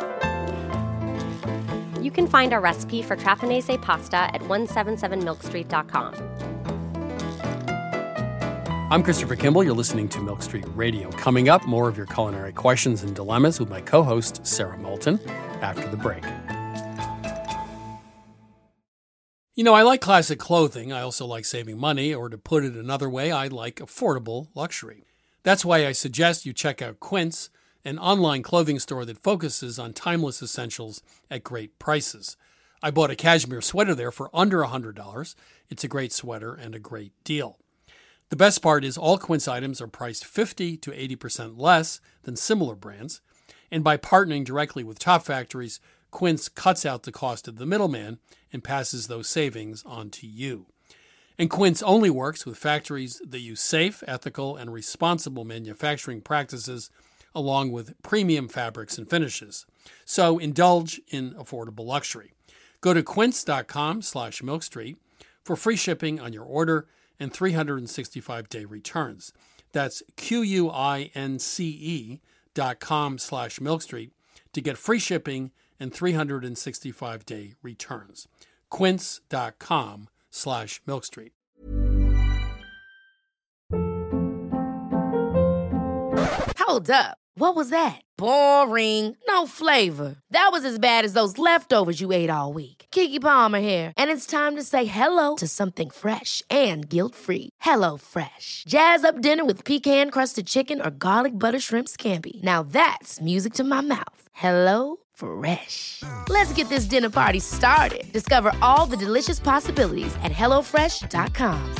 You can find our recipe for trapanese pasta at one seventy-seven milk street dot com. I'm Christopher Kimball. You're listening to Milk Street Radio. Coming up, more of your culinary questions and dilemmas with my co-host, Sarah Moulton, after the break. You know, I like classic clothing. I also like saving money, or to put it another way, I like affordable luxury. That's why I suggest you check out Quince, an online clothing store that focuses on timeless essentials at great prices. I bought a cashmere sweater there for under one hundred dollars. It's a great sweater and a great deal. The best part is all Quince items are priced fifty to eighty percent less than similar brands. And by partnering directly with top factories, Quince cuts out the cost of the middleman and passes those savings on to you. And Quince only works with factories that use safe, ethical, and responsible manufacturing practices along with premium fabrics and finishes. So indulge in affordable luxury. Go to quince.com slash milkstreet for free shipping on your order and three hundred sixty-five day returns. That's Q-U-I-N-C-E dot com slash milkstreet to get free shipping and three hundred sixty-five day returns. Quince.com slash milkstreet. Hold up. What was that? Boring. No flavor. That was as bad as those leftovers you ate all week. Keke Palmer here, and it's time to say hello to something fresh and guilt-free. Hello Fresh. Jazz up dinner with pecan-crusted chicken or garlic butter shrimp scampi. Now that's music to my mouth. Hello Fresh. Let's get this dinner party started. Discover all the delicious possibilities at hello fresh dot com.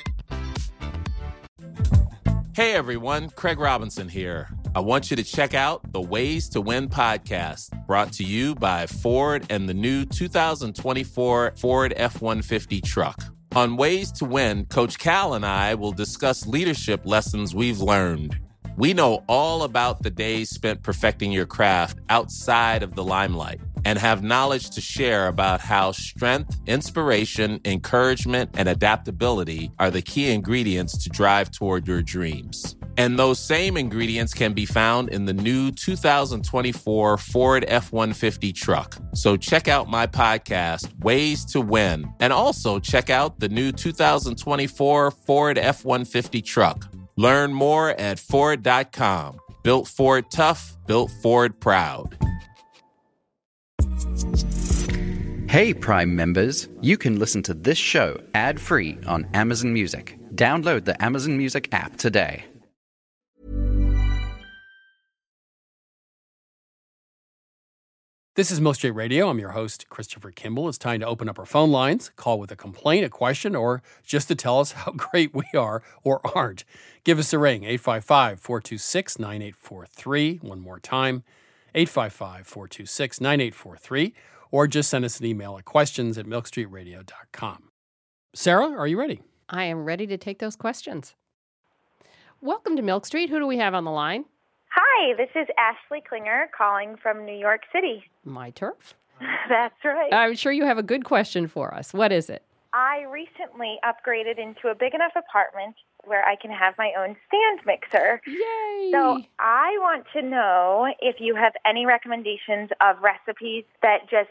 Hey everyone, Craig Robinson here. I want you to check out the Ways to Win podcast, brought to you by Ford and the new two thousand twenty-four Ford F one fifty truck. On Ways to Win, Coach Cal and I will discuss leadership lessons we've learned. We know all about the days spent perfecting your craft outside of the limelight and have knowledge to share about how strength, inspiration, encouragement, and adaptability are the key ingredients to drive toward your dreams. And those same ingredients can be found in the new two thousand twenty-four Ford F one fifty truck. So check out my podcast, Ways to Win, and also check out the new two thousand twenty-four Ford F one fifty truck. Learn more at Ford dot com. Built Ford tough, built Ford proud. Hey, Prime members, you can listen to this show ad-free on Amazon Music. Download the Amazon Music app today. This is Milk Street Radio. I'm your host, Christopher Kimball. It's time to open up our phone lines, call with a complaint, a question, or just to tell us how great we are or aren't. Give us a ring, eight five five, four two six, nine eight four three. One more time, eight five five, four two six, nine eight four three. Or just send us an email at questions at milk street radio dot com. Sarah, are you ready? I am ready to take those questions. Welcome to Milk Street. Who do we have on the line? Hi, this is Ashley Klinger calling from New York City. My turf. That's right. I'm sure you have a good question for us. What is it? I recently upgraded into a big enough apartment where I can have my own stand mixer. Yay! So I want to know if you have any recommendations of recipes that just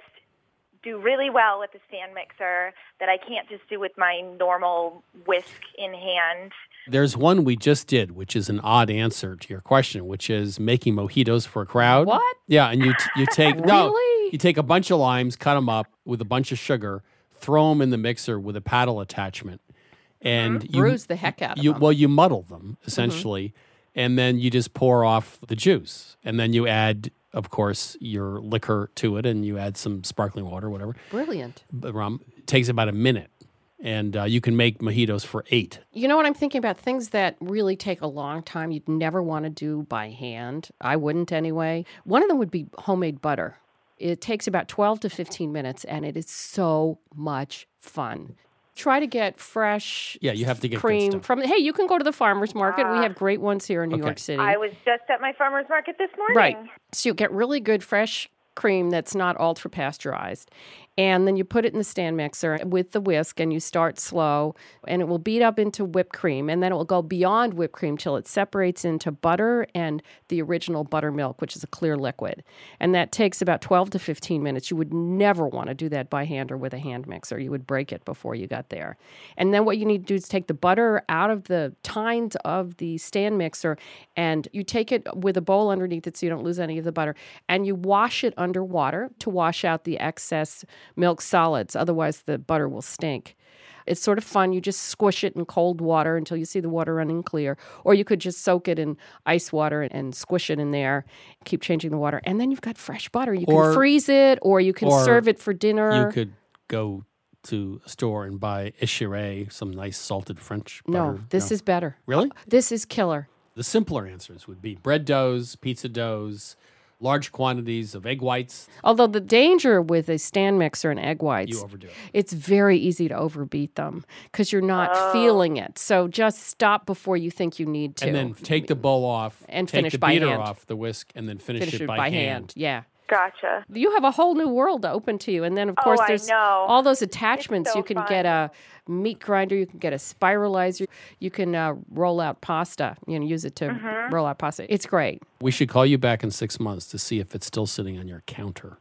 do really well with the stand mixer that I can't just do with my normal whisk in hand. There's one we just did, which is an odd answer to your question, which is making mojitos for a crowd. What? Yeah, and you t- you take really? no, you take a bunch of limes, cut them up with a bunch of sugar, throw them in the mixer with a paddle attachment, and Mm-hmm. you Bruise the heck out of you them. well you muddle them essentially, mm-hmm. and then you just pour off the juice, and then you add, of course, your liquor to it, and you add some sparkling water, whatever. Brilliant. Rum. It takes about a minute. And uh, you can make mojitos for eight. You know what I'm thinking about? Things that really take a long time you'd never want to do by hand. I wouldn't anyway. One of them would be homemade butter. It takes about twelve to fifteen minutes, and it is so much fun. Try to get fresh yeah, you have to get cream good stuff. from. Hey, you can go to the farmer's market. Uh, we have great ones here in New okay. York City. I was just at my farmer's market this morning. Right. So you get really good fresh cream that's not ultra pasteurized. And then you put it in the stand mixer with the whisk, and you start slow, and it will beat up into whipped cream, and then it will go beyond whipped cream till it separates into butter and the original buttermilk, which is a clear liquid. And that takes about twelve to fifteen minutes. You would never want to do that by hand or with a hand mixer. You would break it before you got there. And then what you need to do is take the butter out of the tines of the stand mixer, and you take it with a bowl underneath it so you don't lose any of the butter, and you wash it under water to wash out the excess milk solids. Otherwise, the butter will stink. It's sort of fun. You just squish it in cold water until you see the water running clear. Or you could just soak it in ice water and squish it in there, keep changing the water. And then you've got fresh butter. You or, can freeze it, or you can or serve it for dinner. You could go to a store and buy Echeray, some nice salted French butter. No, this no. is better. Really? This is killer. The simpler answers would be bread doughs, pizza doughs, large quantities of egg whites. Although the danger with a stand mixer and egg whites, You overdo it. It's very easy to overbeat them because you're not Oh. feeling it. So just stop before you think you need to. And then take the bowl off, And take finish the by beater hand. off the whisk, and then finish, finish it by, hand. Yeah. Gotcha. You have a whole new world open to you. And then, of Oh, course, I there's know. all those attachments. It's so you can fun. get a meat grinder. You can get a spiralizer. You can uh, roll out pasta, you know, use it to Mm-hmm. roll out pasta. It's great. We should call you back in six months to see if it's still sitting on your counter.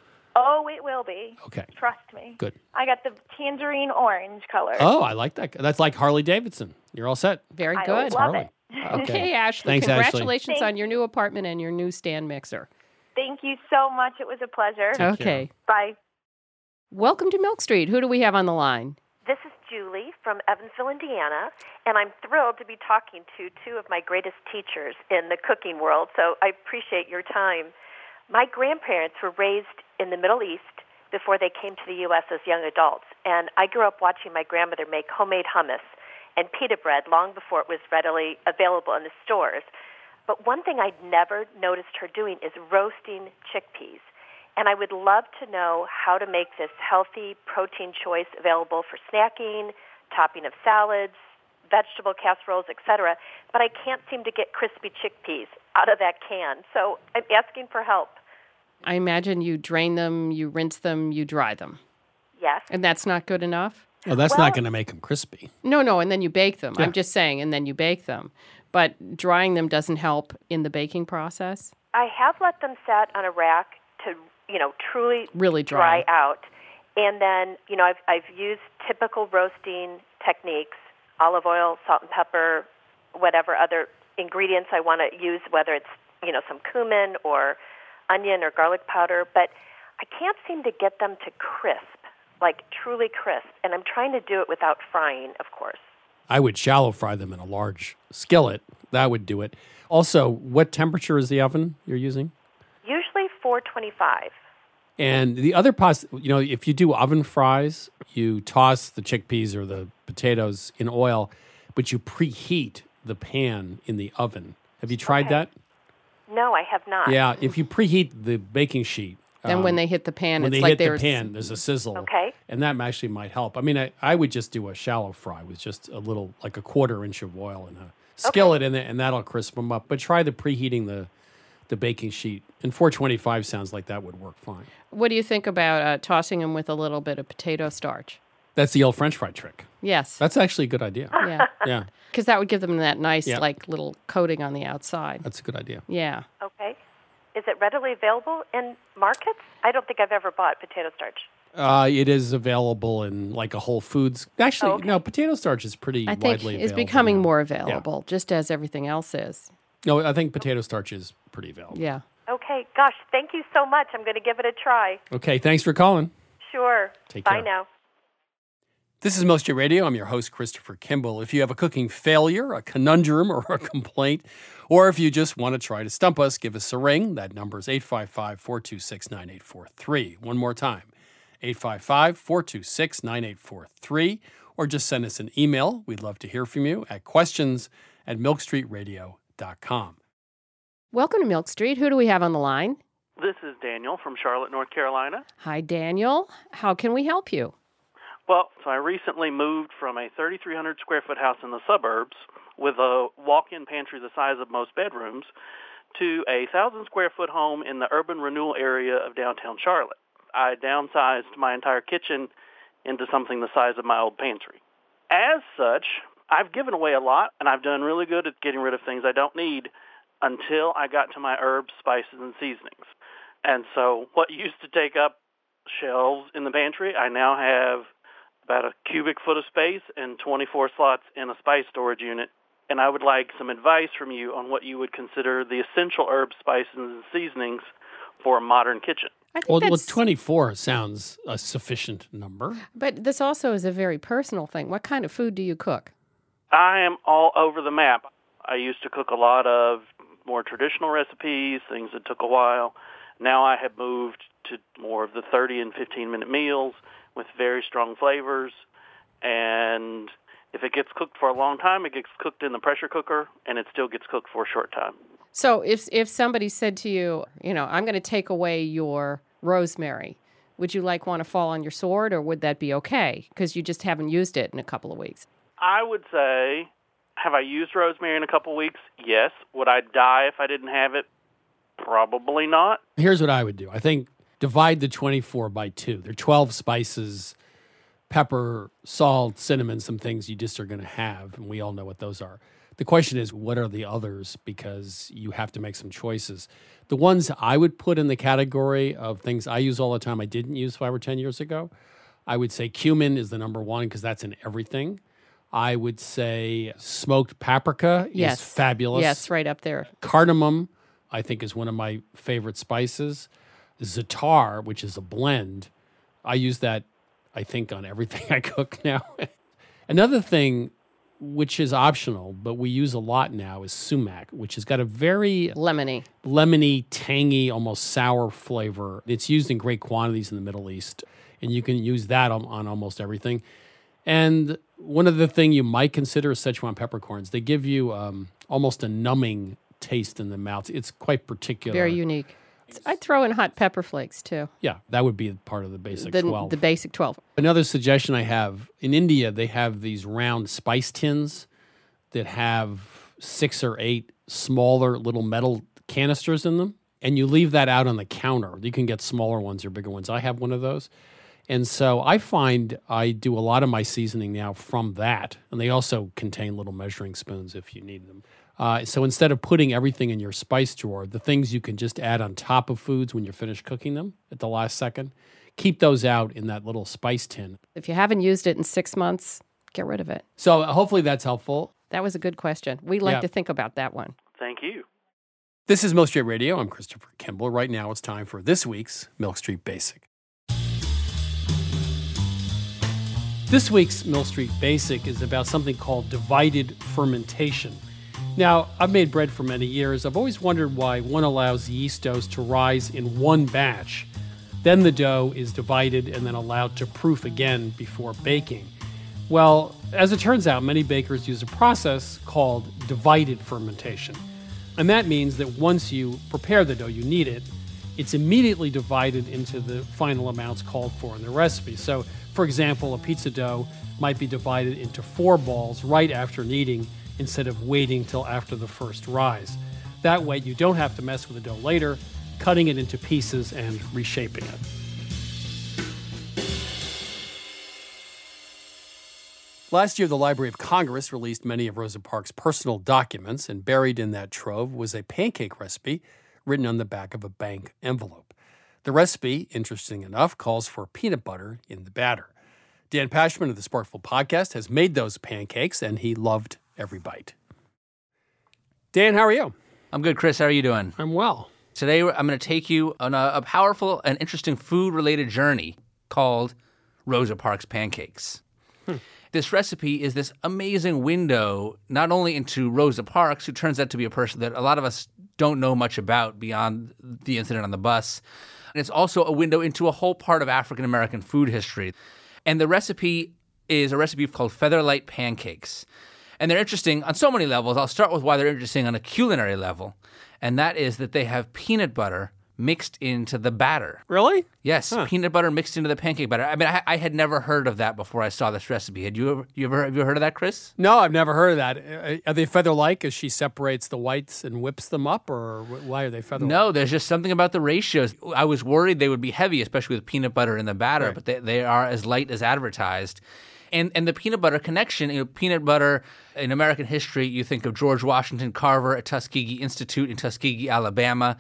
Oh, it will be. Okay. Trust me. Good. I got the tangerine orange color. Oh, I like that. That's like Harley Davidson. You're all set. Very I good. love Harley. it. Okay, Ashley. Thanks, Ashley. Congratulations Thank on your new apartment and your new stand mixer. Thank you so much. It was a pleasure. Okay. Bye. Welcome to Milk Street. Who do we have on the line? This is Julie from Evansville, Indiana, and I'm thrilled to be talking to two of my greatest teachers in the cooking world, so I appreciate your time. My grandparents were raised in the Middle East before they came to the U S as young adults, and I grew up watching my grandmother make homemade hummus and pita bread long before it was readily available in the stores. But one thing I'd never noticed her doing is roasting chickpeas. And I would love to know how to make this healthy protein choice available for snacking, topping of salads, vegetable casseroles, et cetera. But I can't seem to get crispy chickpeas out of that can. So I'm asking for help. I imagine you drain them, you rinse them, you dry them. Yes. And that's not good enough? Oh, that's Well- not going to make them crispy. No, no, and then you bake them. Yeah. I'm just saying, and then you bake them. but drying them doesn't help in the baking process? I have let them set on a rack to, you know, truly Really dry. dry out. And then, you know, I've, I've used typical roasting techniques, olive oil, salt and pepper, whatever other ingredients I want to use, whether it's, you know, some cumin or onion or garlic powder. But I can't seem to get them to crisp, like truly crisp. And I'm trying to do it without frying, of course. I would shallow fry them in a large skillet. That would do it. Also, what temperature is the oven you're using? Usually four twenty-five. And the other poss, you know, if you do oven fries, you toss the chickpeas or the potatoes in oil, but you preheat the pan in the oven. Have you tried Okay. that? No, I have not. Yeah, if you preheat the baking sheet. Then when they hit the pan, when it's they like hit they the were- pan, there's a sizzle. Okay. And that actually might help. I mean, I, I would just do a shallow fry with just a little, like a quarter inch of oil in a skillet, in it, and that'll crisp them up. But try the preheating the the baking sheet. And four twenty-five sounds like that would work fine. What do you think about uh, tossing them with a little bit of potato starch? That's the old French fry trick. Yes. That's actually a good idea. Yeah. Yeah, Because that would give them that nice, Yeah. like, little coating on the outside. that's a good idea. Yeah. Okay. Is it readily available in markets? I don't think I've ever bought potato starch. Uh, it is available in like a Whole Foods. Actually, Oh, okay. no, potato starch is pretty I think widely it's available. becoming now. more available, just as everything else is. No, I think potato starch is pretty available. Yeah. Okay. Gosh, thank you so much. I'm going to give it a try. Okay, thanks for calling. Sure. Take Bye care. now. This is Most J Radio. I'm your host, Christopher Kimball. If you have a cooking failure, a conundrum, or a complaint, or if you just want to try to stump us, give us a ring. That number is eight five five, four two six, nine eight four three. One more time, eight five five, four two six, nine eight four three. Or just send us an email. We'd love to hear from you at questions at milk street radio dot com. Welcome to Milk Street. Who do we have on the line? This is Daniel from Charlotte, North Carolina. Hi, Daniel. How can we help you? Well, so I recently moved from a thirty-three hundred square foot house in the suburbs with a walk-in pantry the size of most bedrooms to a one thousand square foot home in the urban renewal area of downtown Charlotte. I downsized my entire kitchen into something the size of my old pantry. As such, I've given away a lot, and I've done really good at getting rid of things I don't need until I got to my herbs, spices, and seasonings. And so what used to take up shelves in the pantry, I now have about a cubic foot of space and twenty-four slots in a spice storage unit. And I would like some advice from you on what you would consider the essential herbs, spices, and seasonings for a modern kitchen. I think Well, well, that's, twenty-four sounds a sufficient number. but this also is a very personal thing. What kind of food do you cook? I am all over the map. I used to cook a lot of more traditional recipes, things that took a while. Now I have moved to more of the thirty and fifteen minute meals with very strong flavors. And if it gets cooked for a long time, it gets cooked in the pressure cooker, and it still gets cooked for a short time. So if if somebody said to you, you know, I'm going to take away your rosemary, would you like want to fall on your sword, or would that be okay because you just haven't used it in a couple of weeks? I would say, have I used rosemary in a couple weeks? Yes. Would I die if I didn't have it? Probably not. Here's what I would do. I think divide the twenty-four by two. There are twelve spices, pepper, salt, cinnamon, some things you just are going to have, and we all know what those are. The question is, what are the others? Because you have to make some choices. The ones I would put in the category of things I use all the time I didn't use five or ten years ago, I would say cumin is the number one because that's in everything. I would say smoked paprika Yes. is fabulous. Yes, right up there. Cardamom, I think, is one of my favorite spices. Za'atar, which is a blend, I use that, I think, on everything I cook now. Another thing, which is optional, but we use a lot now, is sumac, which has got a very lemony, lemony, tangy, almost sour flavor. It's used in great quantities in the Middle East, and you can use that on, on almost everything. And one other thing you might consider is Szechuan peppercorns. They give you um, almost a numbing taste in the mouth. It's quite particular. Very unique. I'd throw in hot pepper flakes, too. Yeah, that would be part of the basic the, twelve. The basic twelve. Another suggestion I have, in India, they have these round spice tins that have six or eight smaller little metal canisters in them, and you leave that out on the counter. You can get smaller ones or bigger ones. I have one of those. And so I find I do a lot of my seasoning now from that, and they also contain little measuring spoons if you need them. Uh, so instead of putting everything in your spice drawer, the things you can just add on top of foods when you're finished cooking them at the last second, keep those out in that little spice tin. If you haven't used it in six months, get rid of it. So uh, hopefully that's helpful. That was a good question. We like Yeah. to think about that one. Thank you. This is Milk Street Radio. I'm Christopher Kimball. Right now it's time for this week's Milk Street Basic. This week's Milk Street Basic is about something called divided fermentation. Now, I've made bread for many years. I've always wondered why one allows yeast doughs to rise in one batch. Then the dough is divided and then allowed to proof again before baking. Well, as it turns out, many bakers use a process called divided fermentation. And that means that once you prepare the dough, you knead it, it's immediately divided into the final amounts called for in the recipe. So, for example, a pizza dough might be divided into four balls right after kneading instead of waiting till after the first rise. That way, you don't have to mess with the dough later, cutting it into pieces and reshaping it. Last year, the Library of Congress released many of Rosa Parks' personal documents, and buried in that trove was a pancake recipe written on the back of a bank envelope. The recipe, interesting enough, calls for peanut butter in the batter. Dan Pashman of the Sparkful Podcast has made those pancakes, and he loved every bite. Dan, how are you? I'm good, Chris. How are you doing? I'm well. Today, I'm going to take you on a, a powerful and interesting food-related journey called Rosa Parks Pancakes. Hmm. This recipe is this amazing window not only into Rosa Parks, who turns out to be a person that a lot of us don't know much about beyond the incident on the bus, and it's also a window into a whole part of African-American food history. And the recipe is a recipe called Featherlight Pancakes. And they're interesting on so many levels. I'll start with why they're interesting on a culinary level, and that is that they have peanut butter mixed into the batter. Really? Yes, huh. Peanut butter mixed into the pancake batter. I mean, I, I had never heard of that before I saw this recipe. Had you ever, you ever, have you ever heard of that, Chris? No, I've never heard of that. Are they feather-like as she separates the whites and whips them up, or why are they feather-like? No, there's just something about the ratios. I was worried they would be heavy, especially with peanut butter in the batter, right. But they, they are as light as advertised. And and the peanut butter connection, you know, peanut butter in American history, you think of George Washington Carver at Tuskegee Institute in Tuskegee, Alabama.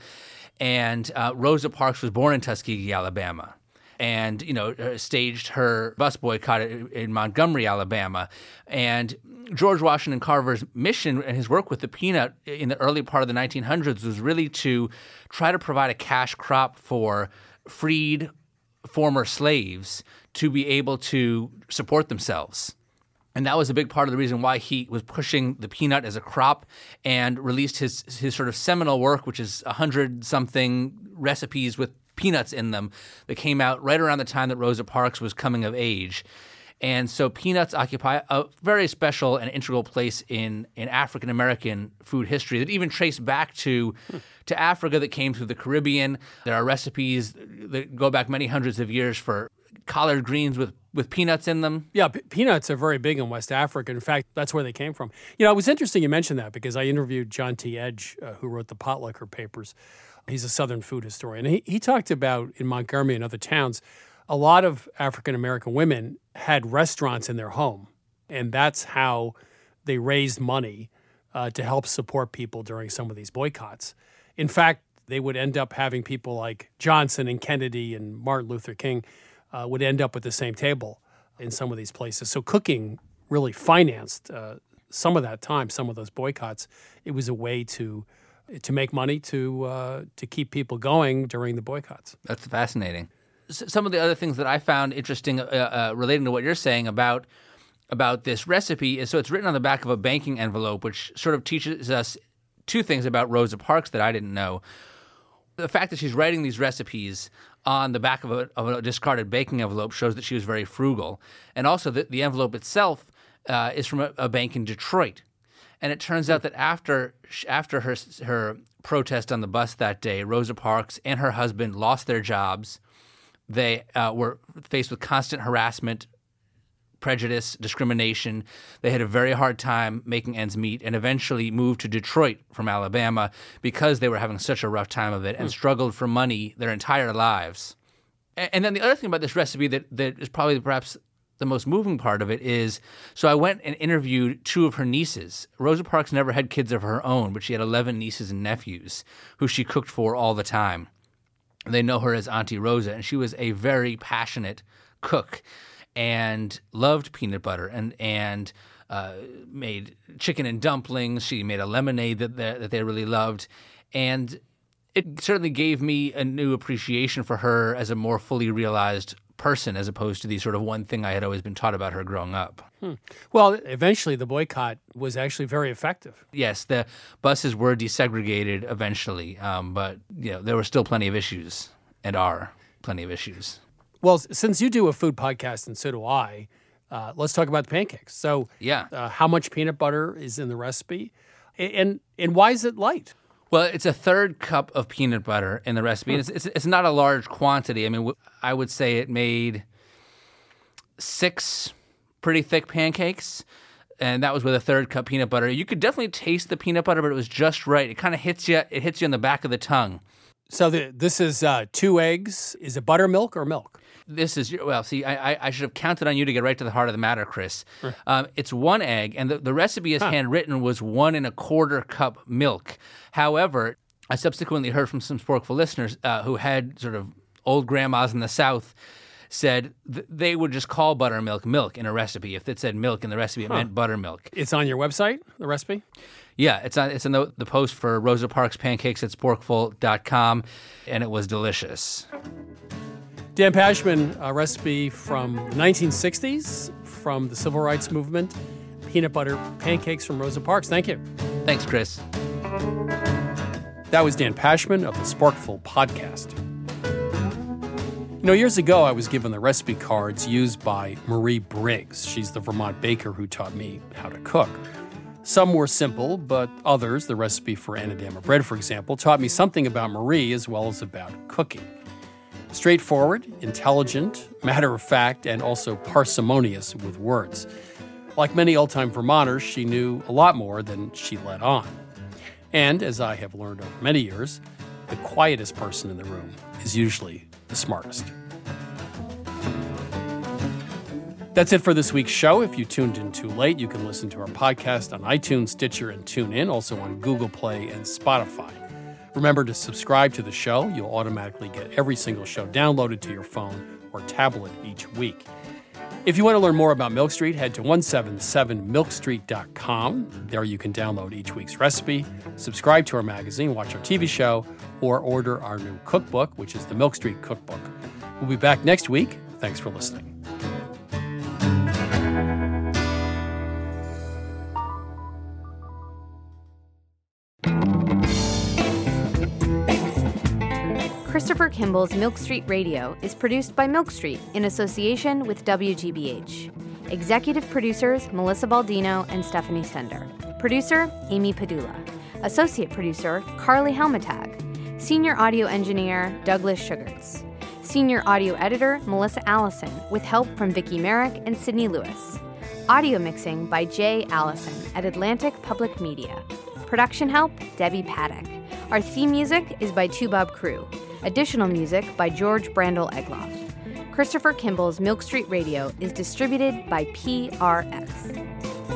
And uh, Rosa Parks was born in Tuskegee, Alabama, and, you know, staged her bus boycott in Montgomery, Alabama. And George Washington Carver's mission and his work with the peanut in the early part of the nineteen hundreds was really to try to provide a cash crop for freed former slaves to be able to support themselves. And that was a big part of the reason why he was pushing the peanut as a crop and released his his sort of seminal work, which is a hundred-something recipes with peanuts in them that came out right around the time that Rosa Parks was coming of age. And so peanuts occupy a very special and integral place in, in African-American food history that even trace back to, hmm. to Africa that came through the Caribbean. There are recipes that go back many hundreds of years for collard greens with, with peanuts in them. Yeah, p- peanuts are very big in West Africa. In fact, that's where they came from. You know, it was interesting you mentioned that because I interviewed John T. Edge, uh, who wrote the Potlucker Papers. He's a Southern food historian. He, he talked about in Montgomery and other towns, a lot of African-American women had restaurants in their home, and that's how they raised money uh, to help support people during some of these boycotts. In fact, they would end up having people like Johnson and Kennedy and Martin Luther King uh, would end up at the same table in some of these places. So cooking really financed uh, some of that time, some of those boycotts. It was a way to to make money to uh, to keep people going during the boycotts. That's fascinating. Some of the other things that I found interesting uh, uh, relating to what you're saying about about this recipe is so it's written on the back of a banking envelope, which sort of teaches us two things about Rosa Parks that I didn't know. The fact that she's writing these recipes on the back of a, of a discarded baking envelope shows that she was very frugal. And also that the envelope itself uh, is from a, a bank in Detroit. And it turns out that after after her her protest on the bus that day, Rosa Parks and her husband lost their jobs. They uh, were faced with constant harassment, prejudice, discrimination. They had a very hard time making ends meet and eventually moved to Detroit from Alabama because they were having such a rough time of it and mm. struggled for money their entire lives. And, and then the other thing about this recipe that, that is probably perhaps the most moving part of it is, so I went and interviewed two of her nieces. Rosa Parks never had kids of her own, but she had eleven nieces and nephews who she cooked for all the time. They know her as Auntie Rosa, and she was a very passionate cook and loved peanut butter and and uh, made chicken and dumplings. She made a lemonade that they, that they really loved. And it certainly gave me a new appreciation for her as a more fully realized person, as opposed to the sort of one thing I had always been taught about her growing up. Hmm. Well, eventually the boycott was actually very effective. Yes, the buses were desegregated eventually, um, but you know there were still plenty of issues, and are plenty of issues. Well, since you do a food podcast and so do I, uh, let's talk about the pancakes. So, yeah, uh, how much peanut butter is in the recipe, and and why is it light? Well, it's a third cup of peanut butter in the recipe. Hmm. And it's, it's it's not a large quantity. I mean, w- I would say it made six pretty thick pancakes, and that was with a third cup peanut butter. You could definitely taste the peanut butter, but it was just right. It kind of hits you. It hits you in the back of the tongue. So the, this is uh, two eggs. Is it buttermilk or milk? This is, well, see, I, I, I should have counted on you to get right to the heart of the matter, Chris. Sure. Um, it's one egg, and the, the recipe as Huh. handwritten was one and a quarter cup milk. However, I subsequently heard from some Sporkful listeners uh, who had sort of old grandmas in the South said th- they would just call buttermilk milk in a recipe. If it said milk in the recipe, it Huh. meant buttermilk. It's on your website, the recipe? Yeah, it's on, it's in the, the post for Rosa Parks Pancakes at sporkful dot com, and it was delicious. Dan Pashman, a recipe from the nineteen sixties from the Civil Rights Movement. Peanut butter pancakes from Rosa Parks. Thank you. Thanks, Chris. That was Dan Pashman of the Sporkful podcast. You know, years ago, I was given the recipe cards used by Marie Briggs. She's the Vermont baker who taught me how to cook. Some were simple, but others, the recipe for Anadama bread, for example, taught me something about Marie as well as about cooking. Straightforward, intelligent, matter-of-fact, and also parsimonious with words. Like many old-time Vermonters, she knew a lot more than she let on. And, as I have learned over many years, the quietest person in the room is usually the smartest. That's it for this week's show. If you tuned in too late, you can listen to our podcast on iTunes, Stitcher, and TuneIn, also on Google Play and Spotify. Remember to subscribe to the show. You'll automatically get every single show downloaded to your phone or tablet each week. If you want to learn more about Milk Street, head to one seven seven milk street dot com. There you can download each week's recipe, subscribe to our magazine, watch our T V show, or order our new cookbook, which is the Milk Street Cookbook. We'll be back next week. Thanks for listening. Christopher Kimball's Milk Street Radio is produced by Milk Street in association with W G B H. Executive producers Melissa Baldino and Stephanie Sender. Producer Amy Padula. Associate producer Carly Helmetag. Senior audio engineer Douglas Sugarts. Senior audio editor Melissa Allison with help from Vicki Merrick and Sydney Lewis. Audio mixing by Jay Allison at Atlantic Public Media. Production help Debbie Paddock. Our theme music is by Toubab Crew. Additional music by George Brandel Egloff. Christopher Kimball's Milk Street Radio is distributed by P R X.